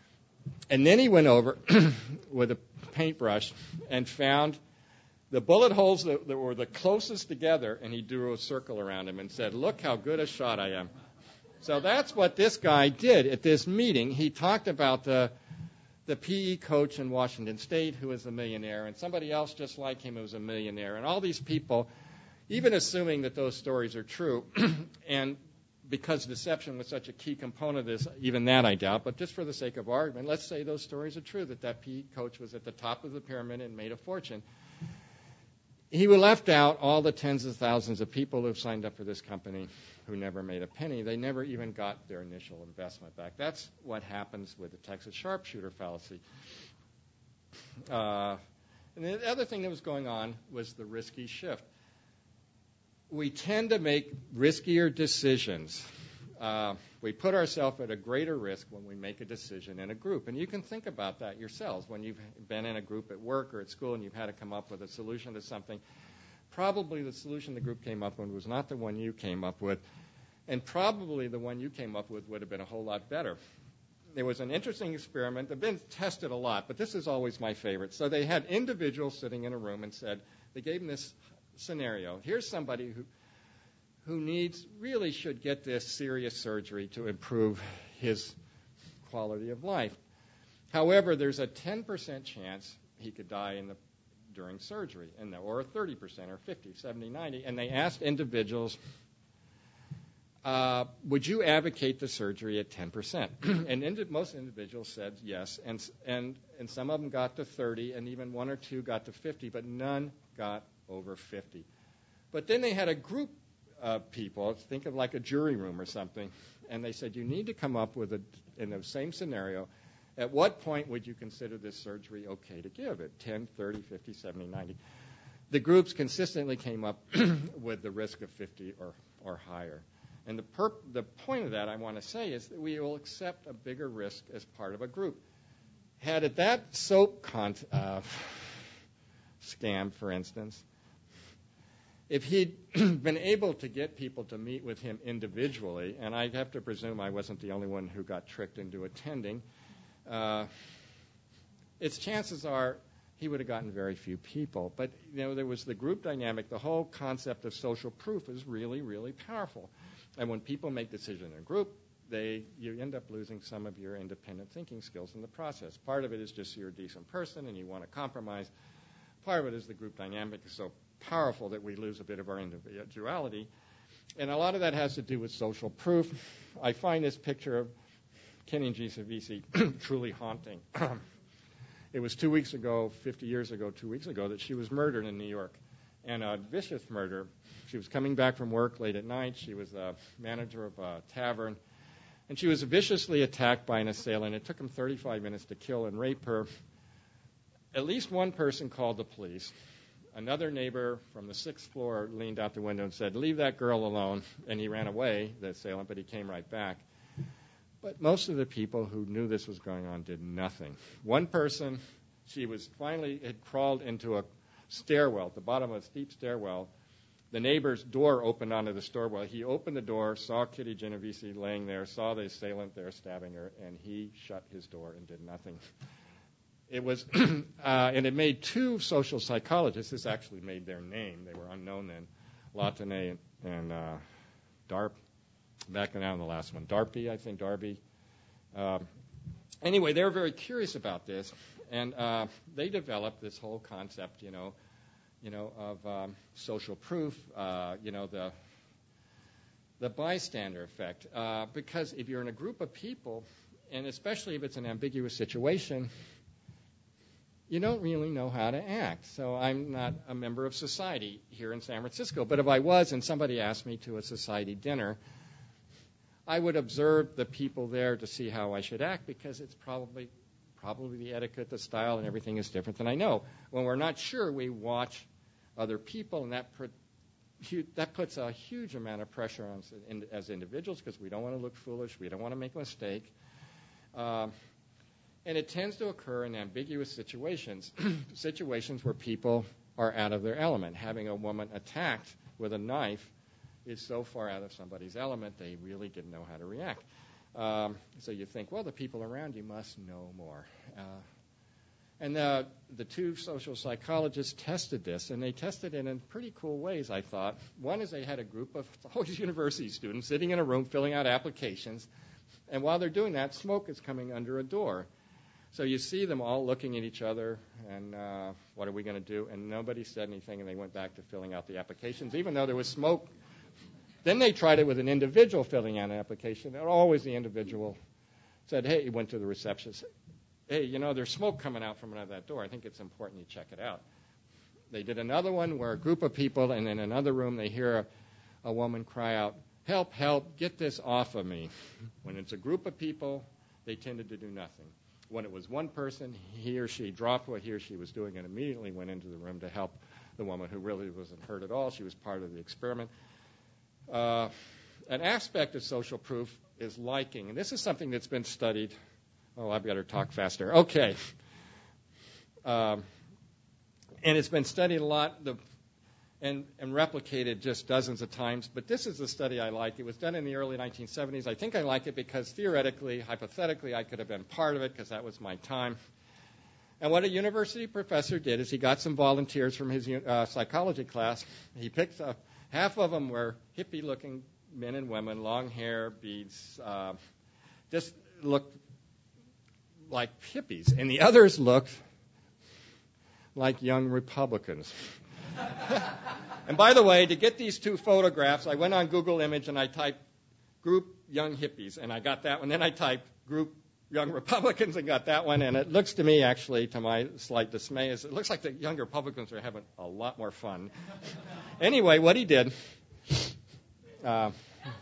And then he went over with a paintbrush and found the bullet holes that, that were the closest together, and he drew a circle around him and said, look how good a shot I am. So that's what this guy did at this meeting. He talked about the the P E coach in Washington State who was a millionaire, and somebody else just like him who was a millionaire, and all these people, even assuming that those stories are true, and because deception was such a key component of this, even that I doubt, but just for the sake of argument, let's say those stories are true, that that P E coach was at the top of the pyramid and made a fortune. He left out all the tens of thousands of people who have signed up for this company who never made a penny. They never even got their initial investment back. That's what happens with the Texas sharpshooter fallacy. Uh, and the other thing that was going on was the risky shift. We tend to make riskier decisions. Uh, we put ourselves at a greater risk when we make a decision in a group. And you can think about that yourselves. When you've been in a group at work or at school and you've had to come up with a solution to something, probably the solution the group came up with was not the one you came up with. And probably the one you came up with would have been a whole lot better. there was an interesting experiment. They've been tested a lot, but this is always my favorite. So they had individuals sitting in a room and said, they gave them this scenario. Here's somebody who who needs, really should get this serious surgery to improve his quality of life. However, there's a ten percent chance he could die in the during surgery, and the, or thirty percent, or fifty, seventy, ninety. And they asked individuals, uh, would you advocate the surgery at ten percent? And indi- most individuals said yes, and, and, and some of them got to thirty, and even one or two got to fifty, but none got over fifty. But then they had a group of people, think of like a jury room or something, and they said, you need to come up with a, in the same scenario, at what point would you consider this surgery okay to give it? ten, thirty, fifty, seventy, ninety. The groups consistently came up with the risk of fifty or, or higher. And the, perp- the point of that, I want to say, is that we will accept a bigger risk as part of a group. Had it that soap con- uh, scam, for instance, if he'd been able to get people to meet with him individually, and I have to presume I wasn't the only one who got tricked into attending, uh, its chances are he would have gotten very few people. But, you know, there was the group dynamic. The whole concept of social proof is really, really powerful. And when people make decisions in a group, they you end up losing some of your independent thinking skills in the process. Part of it is just you're a decent person and you want to compromise. Part of it is the group dynamic is so powerful that we lose a bit of our individuality. And a lot of that has to do with social proof. I find this picture of Kenny G. Savisi truly haunting. It was two weeks ago, fifty years ago, two weeks ago, that she was murdered in New York. And a vicious murder. She was coming back from work late at night. She was a manager of a tavern. And she was viciously attacked by an assailant. It took him thirty-five minutes to kill and rape her. At least one person called the police. Another neighbor from the sixth floor leaned out the window and said, leave that girl alone. And he ran away, the assailant, but he came right back. But most of the people who knew this was going on did nothing. One person, she was finally had crawled into a stairwell, at the bottom of a steep stairwell. The neighbor's door opened onto the stairwell. He opened the door, saw Kitty Genovese laying there, saw the assailant there stabbing her, and he shut his door and did nothing. It was, uh, and it made two social psychologists. This actually made their name. They were unknown then, Latané and, and uh, Darp. Backing out on the last one, Darby, I think Darby. Um, anyway, they were very curious about this, and uh, they developed this whole concept, you know, you know, of um, social proof, uh, you know, the the bystander effect. Uh, because if you're in a group of people, and especially if it's an ambiguous situation, you don't really know how to act. So I'm not a member of society here in San Francisco, but if I was and somebody asked me to a society dinner, I would observe the people there to see how I should act, because it's probably probably the etiquette, the style, and everything is different than I know. When we're not sure, we watch other people, and that put, that puts a huge amount of pressure on us in, as individuals, because we don't want to look foolish, we don't want to make a mistake. Um, and it tends to occur in ambiguous situations, situations where people are out of their element. Having a woman attacked with a knife is so far out of somebody's element, they really didn't know how to react. Um, so you think, well, the people around you must know more. Uh, and the, the two social psychologists tested this, and they tested it in pretty cool ways, I thought. One is they had a group of always university students sitting in a room filling out applications, and while they're doing that, smoke is coming under a door. So you see them all looking at each other, and uh, what are we going to do? And nobody said anything, and they went back to filling out the applications, even though there was smoke. Then they tried it with an individual filling out an application, and always the individual said, hey, he went to the receptionist, hey, you know, there's smoke coming out from under that door. I think it's important you check it out. They did another one where a group of people, and in another room they hear a, a woman cry out, help, help, get this off of me. When it's a group of people, they tended to do nothing. When it was one person, he or she dropped what he or she was doing and immediately went into the room to help the woman who really wasn't hurt at all. She was part of the experiment. Uh, an aspect of social proof is liking, and this is something that's been studied. Oh, I've got to talk faster. Okay. Um, and it's been studied a lot. The, and, and replicated just dozens of times. But this is the study I like. It was done in the early nineteen seventies. I think I like it because theoretically, hypothetically, I could have been part of it because that was my time. And what a university professor did is he got some volunteers from his uh, psychology class. He picked up, half of them were hippie-looking men and women, long hair, beads, uh, just looked like hippies. And the others looked like young Republicans. And by the way, to get these two photographs, I went on Google Image and I typed group young hippies, and I got that one. Then I typed group young Republicans and got that one. And it looks to me, actually, to my slight dismay, is it looks like the young Republicans are having a lot more fun. Anyway, what he did, uh,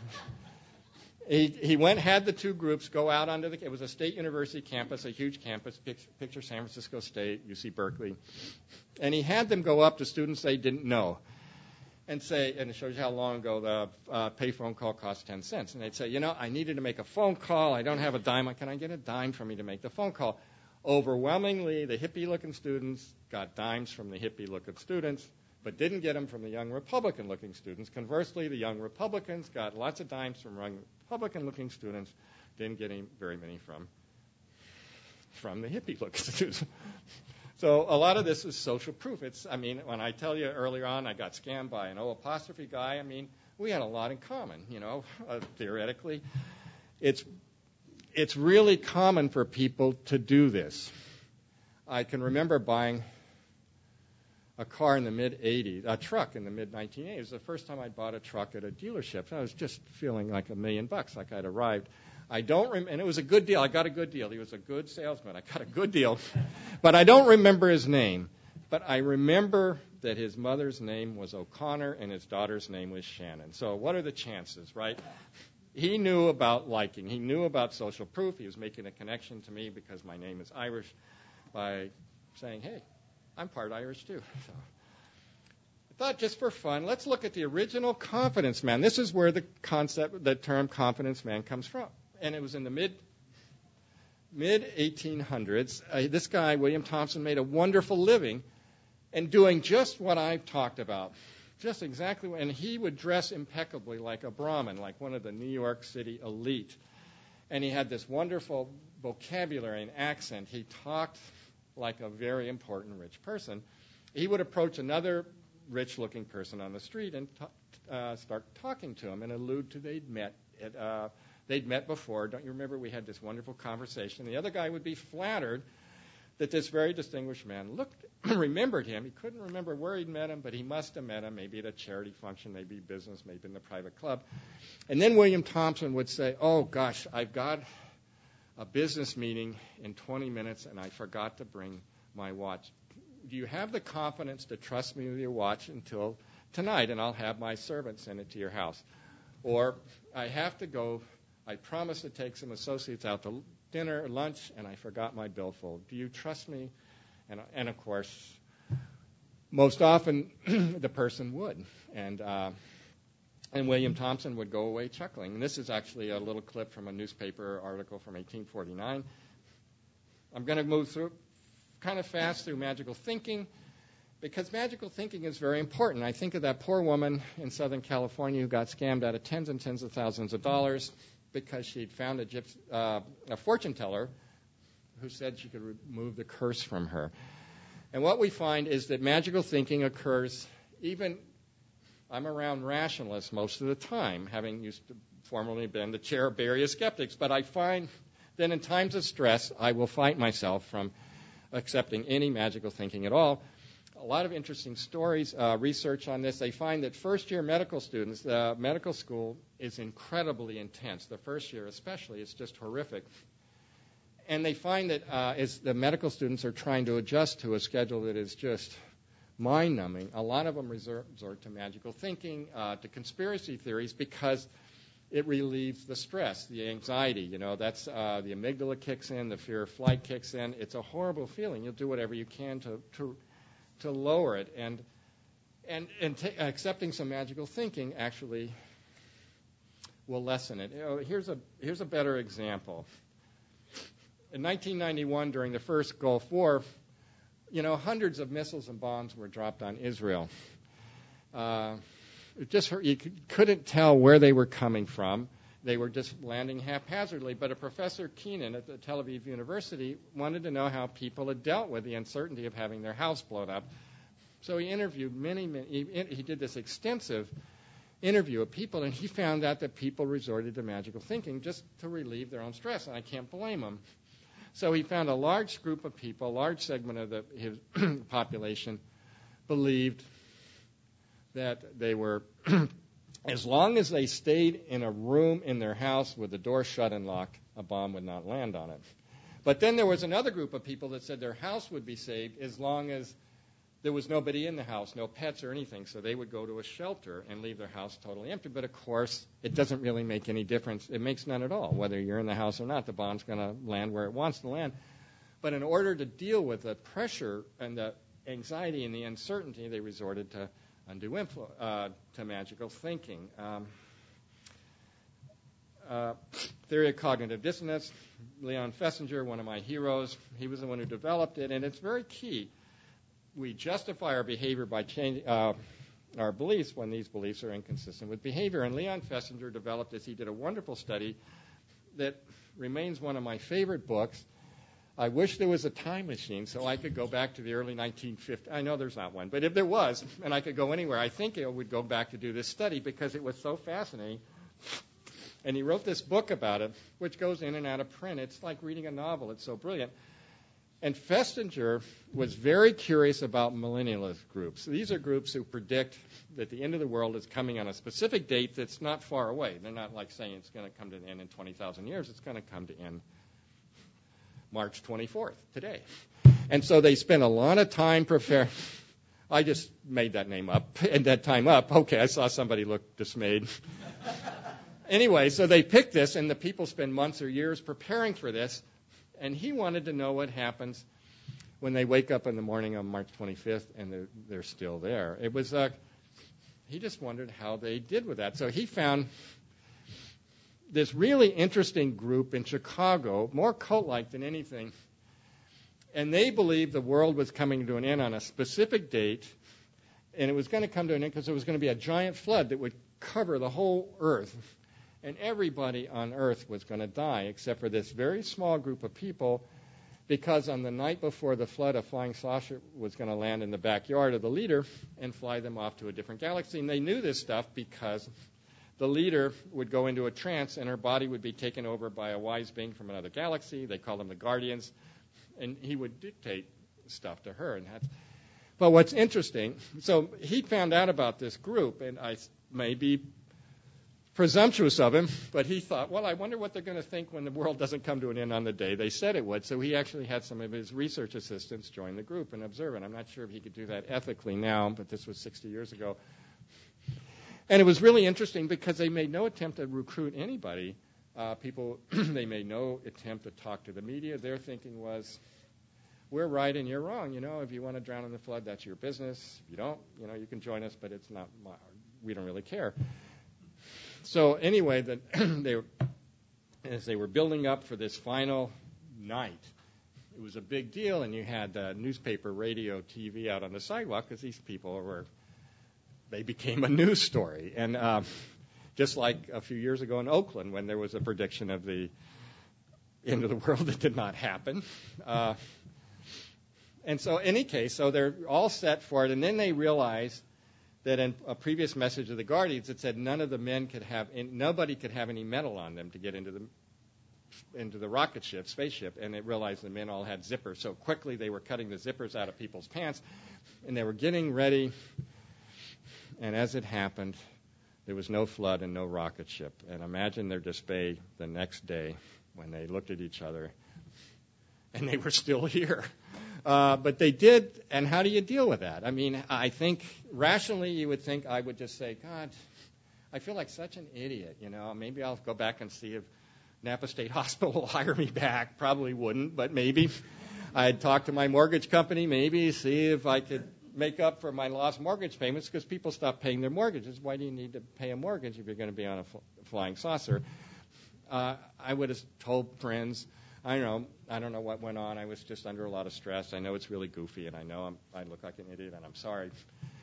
he he went, had the two groups go out onto the, it was a state university campus, a huge campus, picture San Francisco State, U C Berkeley. And he had them go up to students they didn't know and say, and it shows you how long ago the uh, pay phone call cost ten cents. And they'd say, you know, I needed to make a phone call. I don't have a dime. Can I get a dime for me to make the phone call? Overwhelmingly, the hippie-looking students got dimes from the hippie-looking students, but didn't get them from the young Republican-looking students. Conversely, the young Republicans got lots of dimes from young Republican-looking students, didn't get any, very many from, from the hippie-looking students. So a lot of this is social proof. It's, I mean, when I tell you earlier on I got scammed by an O apostrophe guy, I mean, we had a lot in common, you know, uh, theoretically. It's, it's really common for people to do this. I can remember buying a car in the mid-eighties, a truck in the mid-nineteen eighties. It was the first time I bought a truck at a dealership. I was just feeling like a million bucks, like I'd arrived. I don't rem- and it was a good deal. I got a good deal. He was a good salesman. I got a good deal. But I don't remember his name. But I remember that his mother's name was O'Connor and his daughter's name was Shannon. So what are the chances, right? He knew about liking. He knew about social proof. He was making a connection to me because my name is Irish by saying, hey, I'm part Irish too. So I thought just for fun, let's look at the original confidence man. This is where the concept, the term confidence man comes from. And it was in the mid mid eighteen hundreds. Uh, this guy, William Thompson, made a wonderful living and doing just what I've talked about, just exactly. And he would dress impeccably like a Brahmin, like one of the New York City elite. And he had this wonderful vocabulary and accent. He talked like a very important rich person. He would approach another rich-looking person on the street and t- uh, start talking to him and allude to they'd met at uh, They'd met before. Don't you remember we had this wonderful conversation? The other guy would be flattered that this very distinguished man looked, remembered him. He couldn't remember where he'd met him, but he must have met him, maybe at a charity function, maybe business, maybe in the private club. And then William Thompson would say, oh, gosh, I've got a business meeting in twenty minutes, and I forgot to bring my watch. Do you have the confidence to trust me with your watch until tonight, and I'll have my servant send it to your house? Or I have to go. I promised to take some associates out to dinner or lunch, and I forgot my billfold. Do you trust me? And, and of course, most often the person would. And uh, and William Thompson would go away chuckling. And this is actually a little clip from a newspaper article from eighteen forty-nine. I'm going to move through kind of fast through magical thinking, because magical thinking is very important. I think of that poor woman in Southern California who got scammed out of tens and tens of thousands of dollars because she'd found a, gyps- uh, a fortune teller who said she could remove the curse from her. And what we find is that magical thinking occurs even, I'm around rationalists most of the time, having used to formerly been the chair of various skeptics, but I find that in times of stress, I will fight myself from accepting any magical thinking at all. A lot of interesting stories, uh, research on this. They find that first-year medical students, uh, medical school is incredibly intense. The first year especially, it's just horrific. And they find that uh, as the medical students are trying to adjust to a schedule that is just mind-numbing, a lot of them resort, resort to magical thinking, uh, to conspiracy theories, because it relieves the stress, the anxiety. You know, that's uh, the amygdala kicks in, the fear of flight kicks in. It's a horrible feeling. You'll do whatever you can to to to lower it, and and and t- accepting some magical thinking actually will lessen it. You know, here's a here's a better example. In nineteen ninety-one, during the first Gulf War, you know, hundreds of missiles and bombs were dropped on Israel, Uh, it just hurt, you couldn't tell where they were coming from. They were just landing haphazardly. But a Professor Keenan at the Tel Aviv University wanted to know how people had dealt with the uncertainty of having their house blown up. So he interviewed many, many he, he did this extensive interview of people, and he found out that people resorted to magical thinking just to relieve their own stress, and I can't blame them. So he found a large group of people, a large segment of the, his population, believed that they were, as long as they stayed in a room in their house with the door shut and locked, a bomb would not land on it. But then there was another group of people that said their house would be saved as long as there was nobody in the house, no pets or anything, so they would go to a shelter and leave their house totally empty. But, of course, it doesn't really make any difference. It makes none at all. Whether you're in the house or not, the bomb's going to land where it wants to land. But in order to deal with the pressure and the anxiety and the uncertainty, they resorted to undue influ- uh, to magical thinking. Um, uh, theory of cognitive dissonance, Leon Festinger, one of my heroes, he was the one who developed it, and it's very key. We justify our behavior by changing uh, our beliefs when these beliefs are inconsistent with behavior. And Leon Festinger developed this. He did a wonderful study that remains one of my favorite books. I wish there was a time machine so I could go back to the early nineteen fifties. I know there's not one, but if there was, and I could go anywhere, I think I would go back to do this study because it was so fascinating. And he wrote this book about it, which goes in and out of print. It's like reading a novel. It's so brilliant. And Festinger was very curious about millennialist groups. These are groups who predict that the end of the world is coming on a specific date that's not far away. They're not like saying it's going to come to an end in twenty thousand years. It's going to come to end March twenty-fourth, today. And so they spent a lot of time preparing. I just made that name up, and that time up. Okay, I saw somebody look dismayed. Anyway, so they picked this, and the people spend months or years preparing for this. And he wanted to know what happens when they wake up in the morning on March twenty-fifth and they're, they're still there. It was uh, he just wondered how they did with that. So he found this really interesting group in Chicago, more cult-like than anything, and they believed the world was coming to an end on a specific date, and it was going to come to an end because there was going to be a giant flood that would cover the whole earth. And everybody on Earth was going to die except for this very small group of people, because on the night before the flood, a flying saucer was going to land in the backyard of the leader and fly them off to a different galaxy. And they knew this stuff because the leader would go into a trance and her body would be taken over by a wise being from another galaxy. They called them the Guardians. And he would dictate stuff to her. And that's, but what's interesting, so he found out about this group, and I maybe presumptuous of him, but he thought, well, I wonder what they're going to think when the world doesn't come to an end on the day they said it would. So he actually had some of his research assistants join the group and observe it. I'm not sure if he could do that ethically now, but this was sixty years ago. And it was really interesting because they made no attempt to recruit anybody. Uh, people, they made no attempt to talk to the media. Their thinking was, we're right and you're wrong. You know, if you want to drown in the flood, that's your business. If you don't, you know, you can join us, but it's not my, we don't really care. So anyway, the, they were, as they were building up for this final night, it was a big deal, and you had uh, newspaper, radio, T V out on the sidewalk because these people were, they became a news story. And uh, just like a few years ago in Oakland when there was a prediction of the end of the world that did not happen. Uh, and so in any case, so they're all set for it, and then they realized that in a previous message of the Guardians, it said none of the men could have, nobody could have any metal on them to get into the into the rocket ship, spaceship, and they realized the men all had zippers. So quickly they were cutting the zippers out of people's pants, and they were getting ready. And as it happened, there was no flood and no rocket ship. And imagine their dismay the next day when they looked at each other, and they were still here. Uh, but they did, and how do you deal with that? I mean, I think rationally you would think I would just say, God, I feel like such an idiot, you know. Maybe I'll go back and see if Napa State Hospital will hire me back. Probably wouldn't, but maybe. I'd talk to my mortgage company, maybe, see if I could make up for my lost mortgage payments because people stop paying their mortgages. Why do you need to pay a mortgage if you're going to be on a fl- flying saucer? Uh, I would have told friends, I don't know. I don't know what went on. I was just under a lot of stress. I know it's really goofy, and I know I'm, I look like an idiot, and I'm sorry.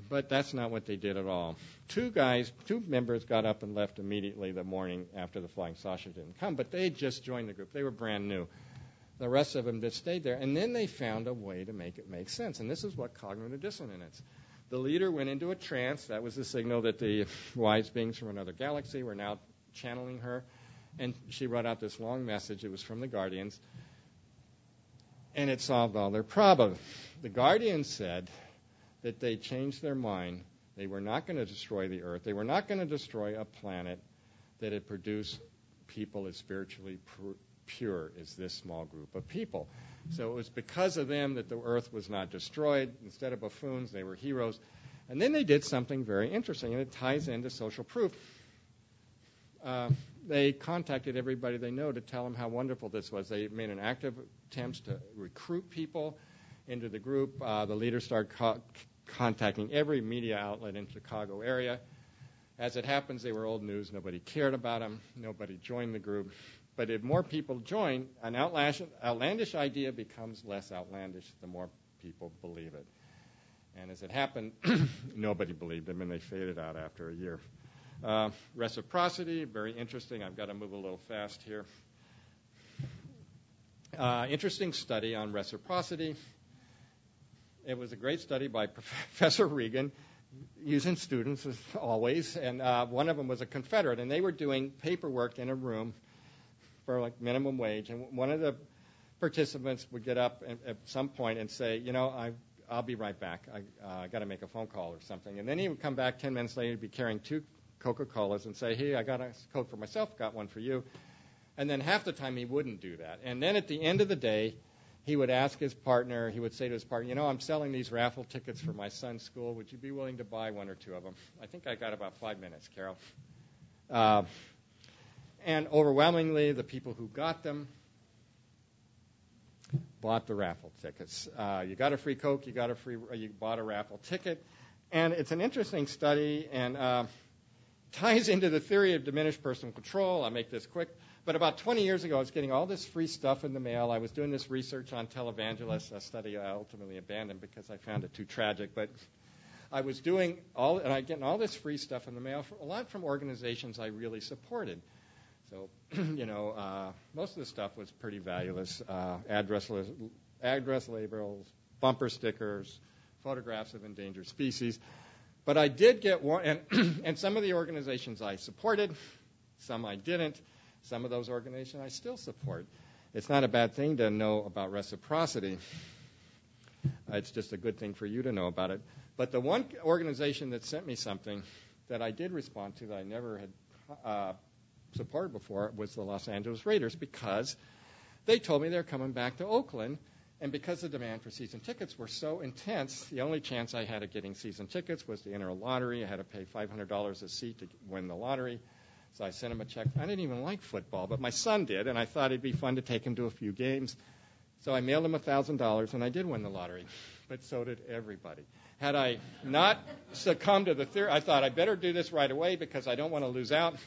But that's not what they did at all. Two guys, two members got up and left immediately the morning after the flying saucer didn't come, but they just joined the group. They were brand new. The rest of them just stayed there, and then they found a way to make it make sense, and this is what cognitive dissonance is. The leader went into a trance. That was the signal that the wise beings from another galaxy were now channeling her, and she wrote out this long message. It was from the Guardians, and it solved all their problems. The Guardians said that they changed their mind. They were not going to destroy the earth. They were not going to destroy a planet that had produced people as spiritually pr- pure as this small group of people. So it was because of them that the earth was not destroyed. Instead of buffoons, they were heroes. And then they did something very interesting, and it ties into social proof. Uh, they contacted everybody they know to tell them how wonderful this was. They made an active attempt to recruit people into the group. Uh, the leaders started co- contacting every media outlet in the Chicago area. As it happens, they were old news. Nobody cared about them. Nobody joined the group. But if more people join, an outlandish, outlandish idea becomes less outlandish the more people believe it. And as it happened, nobody believed them, and they faded out after a year. Uh, reciprocity, very interesting. I've got to move a little fast here. Uh, interesting study on reciprocity. It was a great study by Professor Regan, using students as always, and uh, one of them was a Confederate, and they were doing paperwork in a room for like minimum wage, and one of the participants would get up at, at some point and say, you know, I, I'll be right back. I uh, got to make a phone call or something. And then he would come back ten minutes later, he'd be carrying two Coca-Colas and say, hey, I got a Coke for myself, got one for you. And then half the time he wouldn't do that. And then at the end of the day, he would ask his partner, he would say to his partner, you know, I'm selling these raffle tickets for my son's school. Would you be willing to buy one or two of them? I think I got about five minutes, Carol. Uh, and overwhelmingly, the people who got them bought the raffle tickets. Uh, you got a free Coke, you got a free, you bought a raffle ticket. And it's an interesting study, and uh, ties into the theory of diminished personal control. I'll make this quick. But about twenty years ago, I was getting all this free stuff in the mail. I was doing this research on televangelists, a study I ultimately abandoned because I found it too tragic. But I was doing all, and I getting all this free stuff in the mail, a lot from organizations I really supported. So, you know, uh, most of the stuff was pretty valueless. Uh, address, address labels, bumper stickers, photographs of endangered species. But I did get one, and, and some of the organizations I supported, some I didn't. Some of those organizations I still support. It's not a bad thing to know about reciprocity. Uh, it's just a good thing for you to know about it. But the one organization that sent me something that I did respond to that I never had uh, supported before was the Los Angeles Raiders, because they told me they're coming back to Oakland, and because the demand for season tickets were so intense, the only chance I had of getting season tickets was to enter a lottery. I had to pay five hundred dollars a seat to win the lottery. So I sent him a check. I didn't even like football, but my son did, and I thought it'd be fun to take him to a few games. So I mailed him one thousand dollars, and I did win the lottery. But so did everybody. Had I not succumbed to the theory, I thought I better do this right away because I don't want to lose out.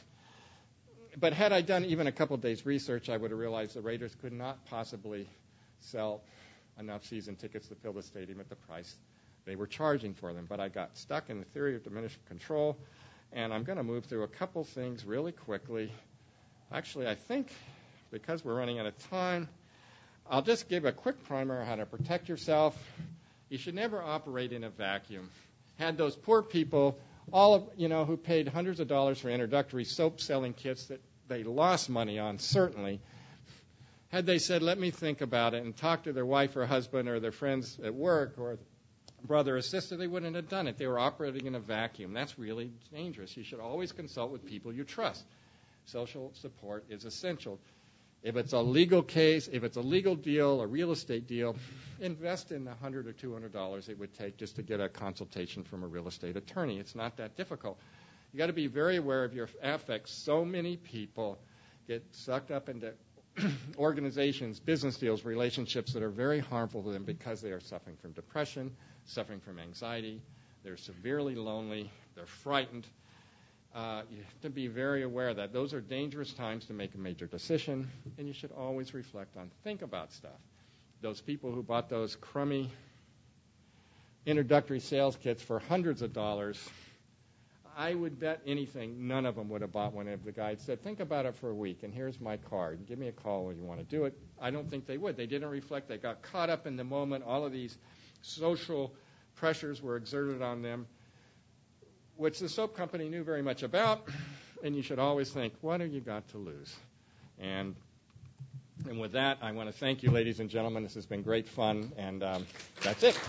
But had I done even a couple of days' research, I would have realized the Raiders could not possibly sell enough season tickets to fill the stadium at the price they were charging for them. But I got stuck in the theory of diminished control. And I'm going to move through a couple things really quickly. Actually, I think because we're running out of time, I'll just give a quick primer on how to protect yourself. You should never operate in a vacuum. Had those poor people, all of, you know, who paid hundreds of dollars for introductory soap-selling kits that they lost money on, certainly, had they said, let me think about it and talk to their wife or husband or their friends at work or brother or sister, they wouldn't have done it. They were operating in a vacuum. That's really dangerous. You should always consult with people you trust. Social support is essential. If it's a legal case, if it's a legal deal, a real estate deal, invest in the one hundred dollars or two hundred dollars it would take just to get a consultation from a real estate attorney. It's not that difficult. You got to be very aware of your affects. So many people get sucked up into organizations, business deals, relationships that are very harmful to them because they are suffering from depression, suffering from anxiety, they're severely lonely, they're frightened. Uh, you have to be very aware of that. Those are dangerous times to make a major decision, and you should always reflect on, think about stuff. Those people who bought those crummy introductory sales kits for hundreds of dollars. I would bet anything none of them would have bought one if the guy had said, think about it for a week, and here's my card. Give me a call when you want to do it. I don't think they would. They didn't reflect. They got caught up in the moment. All of these social pressures were exerted on them, which the soap company knew very much about, and you should always think, what have you got to lose? And and with that, I want to thank you, ladies and gentlemen. This has been great fun, and um, that's it.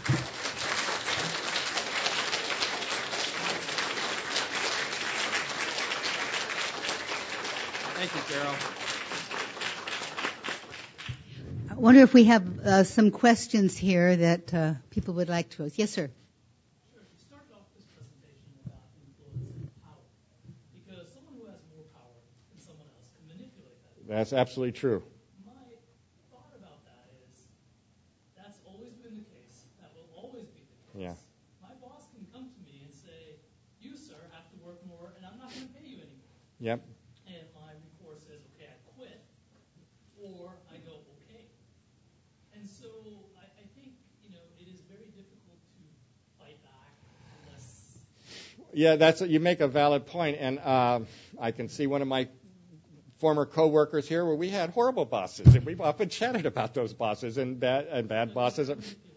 Thank you, Carol. I wonder if we have uh, some questions here that uh, people would like to ask. Yes, sir. Sure. You started off this presentation about influence and power, because someone who has more power than someone else can manipulate that. That's absolutely true. My thought about that is that's always been the case. That will always be the case. Yeah. My boss can come to me and say, you, sir, have to work more, and I'm not going to pay you anymore. Yep. And my recourse says, okay, I quit, or I go, okay. And so I, I think, you know, it is very difficult to fight back unless... Yeah, that's you make a valid point, and uh, I can see one of my former coworkers here where we had horrible bosses, and we've often chatted about those bosses and bad and bad bosses.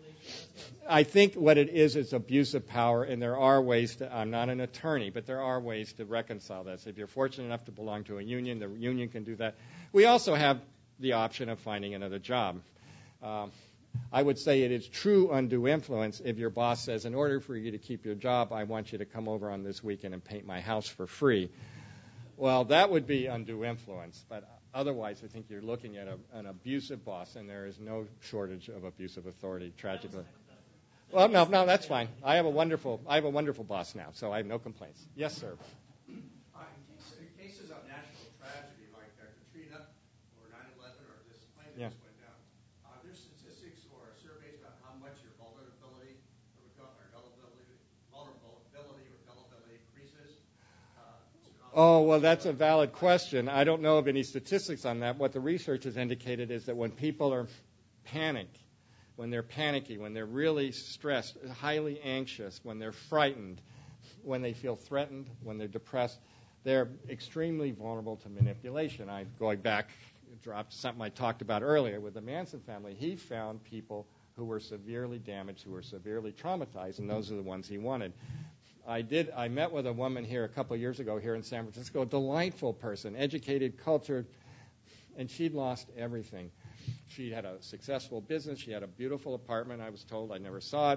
I think what it is is abuse of power, and there are ways to, I'm not an attorney, but there are ways to reconcile this. If you're fortunate enough to belong to a union, the union can do that. We also have the option of finding another job. Um, I would say it is true undue influence if your boss says, in order for you to keep your job, I want you to come over on this weekend and paint my house for free. Well, that would be undue influence, but otherwise I think you're looking at a, an abusive boss, and there is no shortage of abusive authority, tragically. Well, no, no, that's fine. I have a wonderful, I have a wonderful boss now, so I have no complaints. Yes, sir. Uh, in, case, in cases of national tragedy like uh, Katrina or nine eleven or this plane that Yeah. just went down, are there statistics or surveys about how much your vulnerability or gullibility, vulnerability or gullibility increases? Uh, Oh, well, that's a valid question. I don't know of any statistics on that. What the research has indicated is that when people are panicked, when they're panicky, when they're really stressed, highly anxious, when they're frightened, when they feel threatened, when they're depressed, they're extremely vulnerable to manipulation. I'm going back, dropped something I talked about earlier with the Manson family. He found people who were severely damaged, who were severely traumatized, and those are the ones he wanted. I did. I met with a woman here a couple of years ago here in San Francisco, a delightful person, educated, cultured, and she'd lost everything. She had a successful business. She had a beautiful apartment, I was told. I never saw it.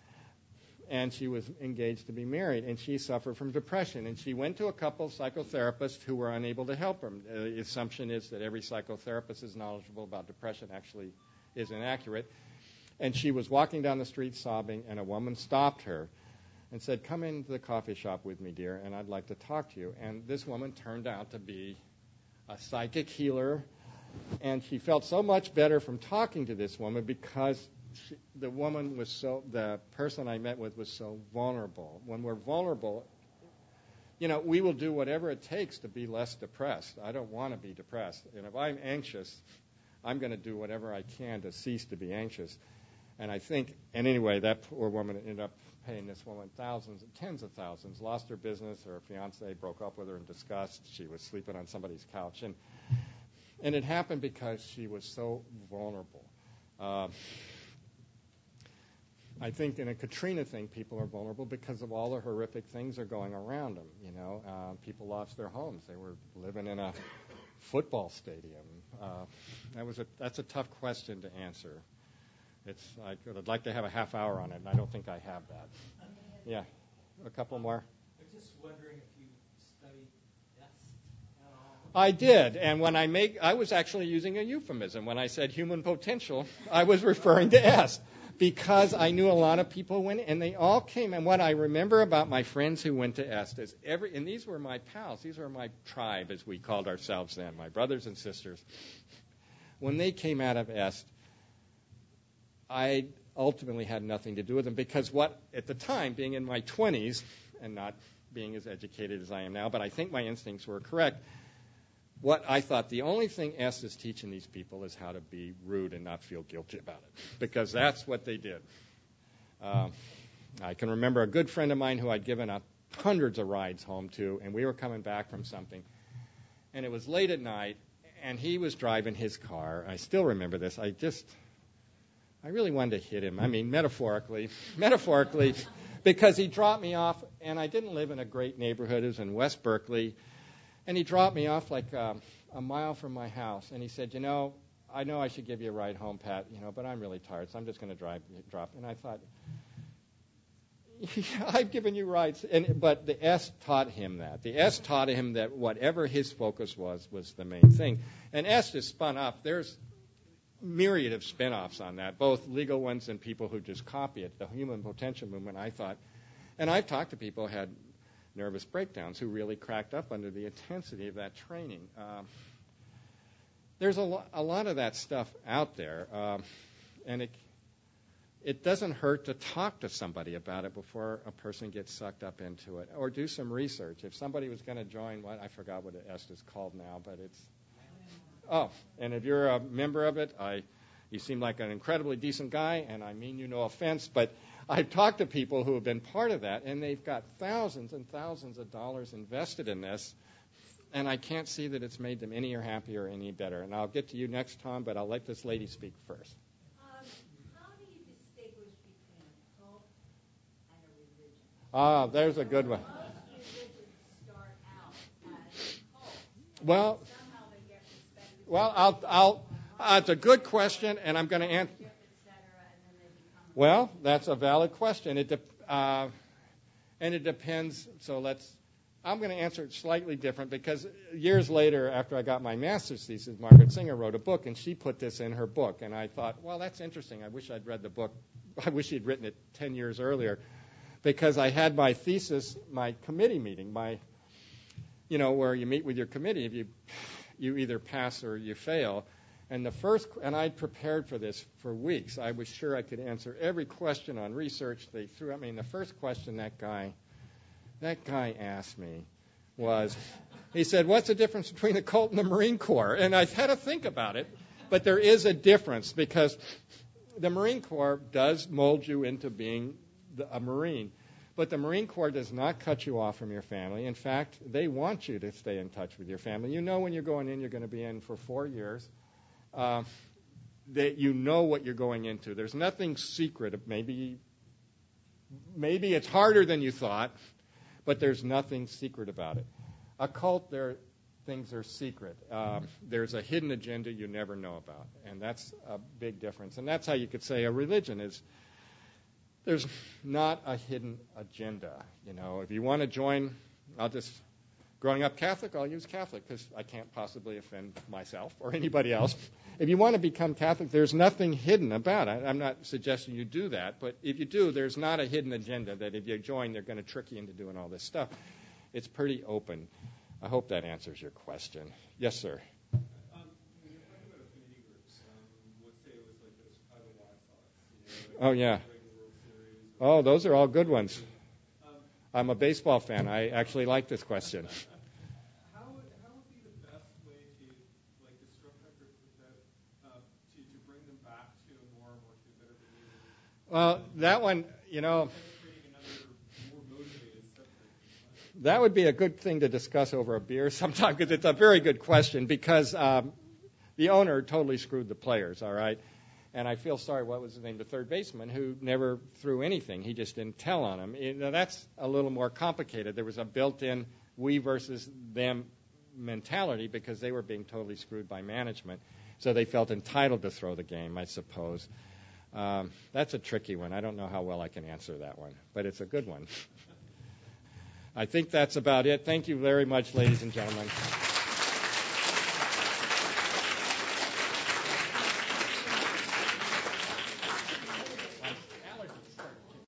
And she was engaged to be married, and she suffered from depression. And she went to a couple of psychotherapists who were unable to help her. Uh, the assumption is that every psychotherapist is knowledgeable about depression. Actually is inaccurate. And she was walking down the street sobbing, and a woman stopped her and said, come into the coffee shop with me, dear, and I'd like to talk to you. And this woman turned out to be a psychic healer, and she felt so much better from talking to this woman because she, the woman was so, the person I met with was so vulnerable. When we're vulnerable, you know, we will do whatever it takes to be less depressed. I don't want to be depressed. And if I'm anxious, I'm going to do whatever I can to cease to be anxious. And I think, and anyway, that poor woman ended up paying this woman thousands, tens of thousands, lost her business. Her fiance broke up with her in disgust. She was sleeping on somebody's couch. And and it happened because she was so vulnerable. Uh, I think in a Katrina thing, people are vulnerable because of all the horrific things that are going around them. You know, uh, people lost their homes. They were living in a football stadium. Uh, that was a that's a tough question to answer. It's I could, I'd like to have a half hour on it, and I don't think I have that. Yeah, a couple more. I'm just wondering if you studied death at all. I did, and when I make, I was actually using a euphemism. When I said human potential, I was referring to S, because I knew a lot of people went, and they all came. And what I remember about my friends who went to Est is every, and these were my pals, these were my tribe, as we called ourselves then, my brothers and sisters. When they came out of Est, I ultimately had nothing to do with them because what, at the time, being in my twenties and not being as educated as I am now, but I think my instincts were correct, what I thought the only thing S is teaching these people is how to be rude and not feel guilty about it, because that's what they did. Um, I can remember a good friend of mine who I'd given up hundreds of rides home to, and we were coming back from something. And it was late at night, and he was driving his car. I still remember this. I just, I really wanted to hit him. I mean, metaphorically, metaphorically, because he dropped me off, and I didn't live in a great neighborhood. It was in West Berkeley. And he dropped me off like um, a mile from my house. And he said, you know, I know I should give you a ride home, Pat, you know, but I'm really tired, so I'm just going to drive, drop. And I thought, I've given you rides. And, but the S taught him that. The S taught him that whatever his focus was, was the main thing. And S is spun up. There's myriad of spin-offs on that, both legal ones and people who just copy it. The human potential movement, I thought. And I've talked to people who had nervous breakdowns who really cracked up under the intensity of that training. Um, there's a, lo- a lot of that stuff out there. Um, and it It doesn't hurt to talk to somebody about it before a person gets sucked up into it, or do some research. If somebody was going to join, what I forgot what it is called now, but it's oh, and if you're a member of it, I you seem like an incredibly decent guy, and I mean you no offense, but I've talked to people who have been part of that, and they've got thousands and thousands of dollars invested in this, and I can't see that it's made them any or happier or any better. And I'll get to you next, Tom, but I'll let this lady speak first. Ah, there's a good one. Well, well, I'll, I'll, uh, it's a good question, and I'm going to answer. Well, that's a valid question. It, de- uh, and it depends. So let's. I'm going to answer it slightly different because years later, after I got my master's thesis, Margaret Singer wrote a book, and she put this in her book. And I thought, well, that's interesting. I wish I'd read the book. I wish she'd written it ten years earlier. Because I had my thesis, my committee meeting, my, you know, where you meet with your committee. If you, you either pass or you fail. And the first, and I'd prepared for this for weeks. I was sure I could answer every question on research they threw at me. And the first question that guy, that guy asked me was, he said, "What's the difference between the Colt and the Marine Corps?" And I had to think about it, but there is a difference because the Marine Corps does mold you into being a Marine, but the Marine Corps does not cut you off from your family. In fact, they want you to stay in touch with your family. You know when you're going in, you're going to be in for four years. Uh, that you know what you're going into. There's nothing secret. Maybe, maybe it's harder than you thought, but there's nothing secret about it. A cult, there things are secret. Um, there's a hidden agenda you never know about, and that's a big difference. And that's how you could say a religion is. There's not a hidden agenda. You know, if you want to join, I'll just, growing up Catholic, I'll use Catholic because I can't possibly offend myself or anybody else. If you want to become Catholic, there's nothing hidden about it. I'm not suggesting you do that, but if you do, there's not a hidden agenda that if you join, they're going to trick you into doing all this stuff. It's pretty open. I hope that answers your question. Yes, sir. Um, when you're talking about affinity groups, um, let's say it was like the Chicago White Sox. You know, like oh, yeah. Or Oh, those are all good ones. Um, I'm a baseball fan. I actually like this question. how, would, how would be the best way to like disrupt that group without, uh, to, to bring them back to a norm or to a better behavior? Well, that one, you know, Creating another more motivated subgroup. that would be a good thing to discuss over a beer sometime because it's a very good question because um, the owner totally screwed the players, all right? And I feel sorry, what was his name, the third baseman, who never threw anything. He just didn't tell on him. You know, that's a little more complicated. There was a built-in we versus them mentality because they were being totally screwed by management. So they felt entitled to throw the game, I suppose. Um, that's a tricky one. I don't know how well I can answer that one, but it's a good one. I think that's about it. Thank you very much, ladies and gentlemen.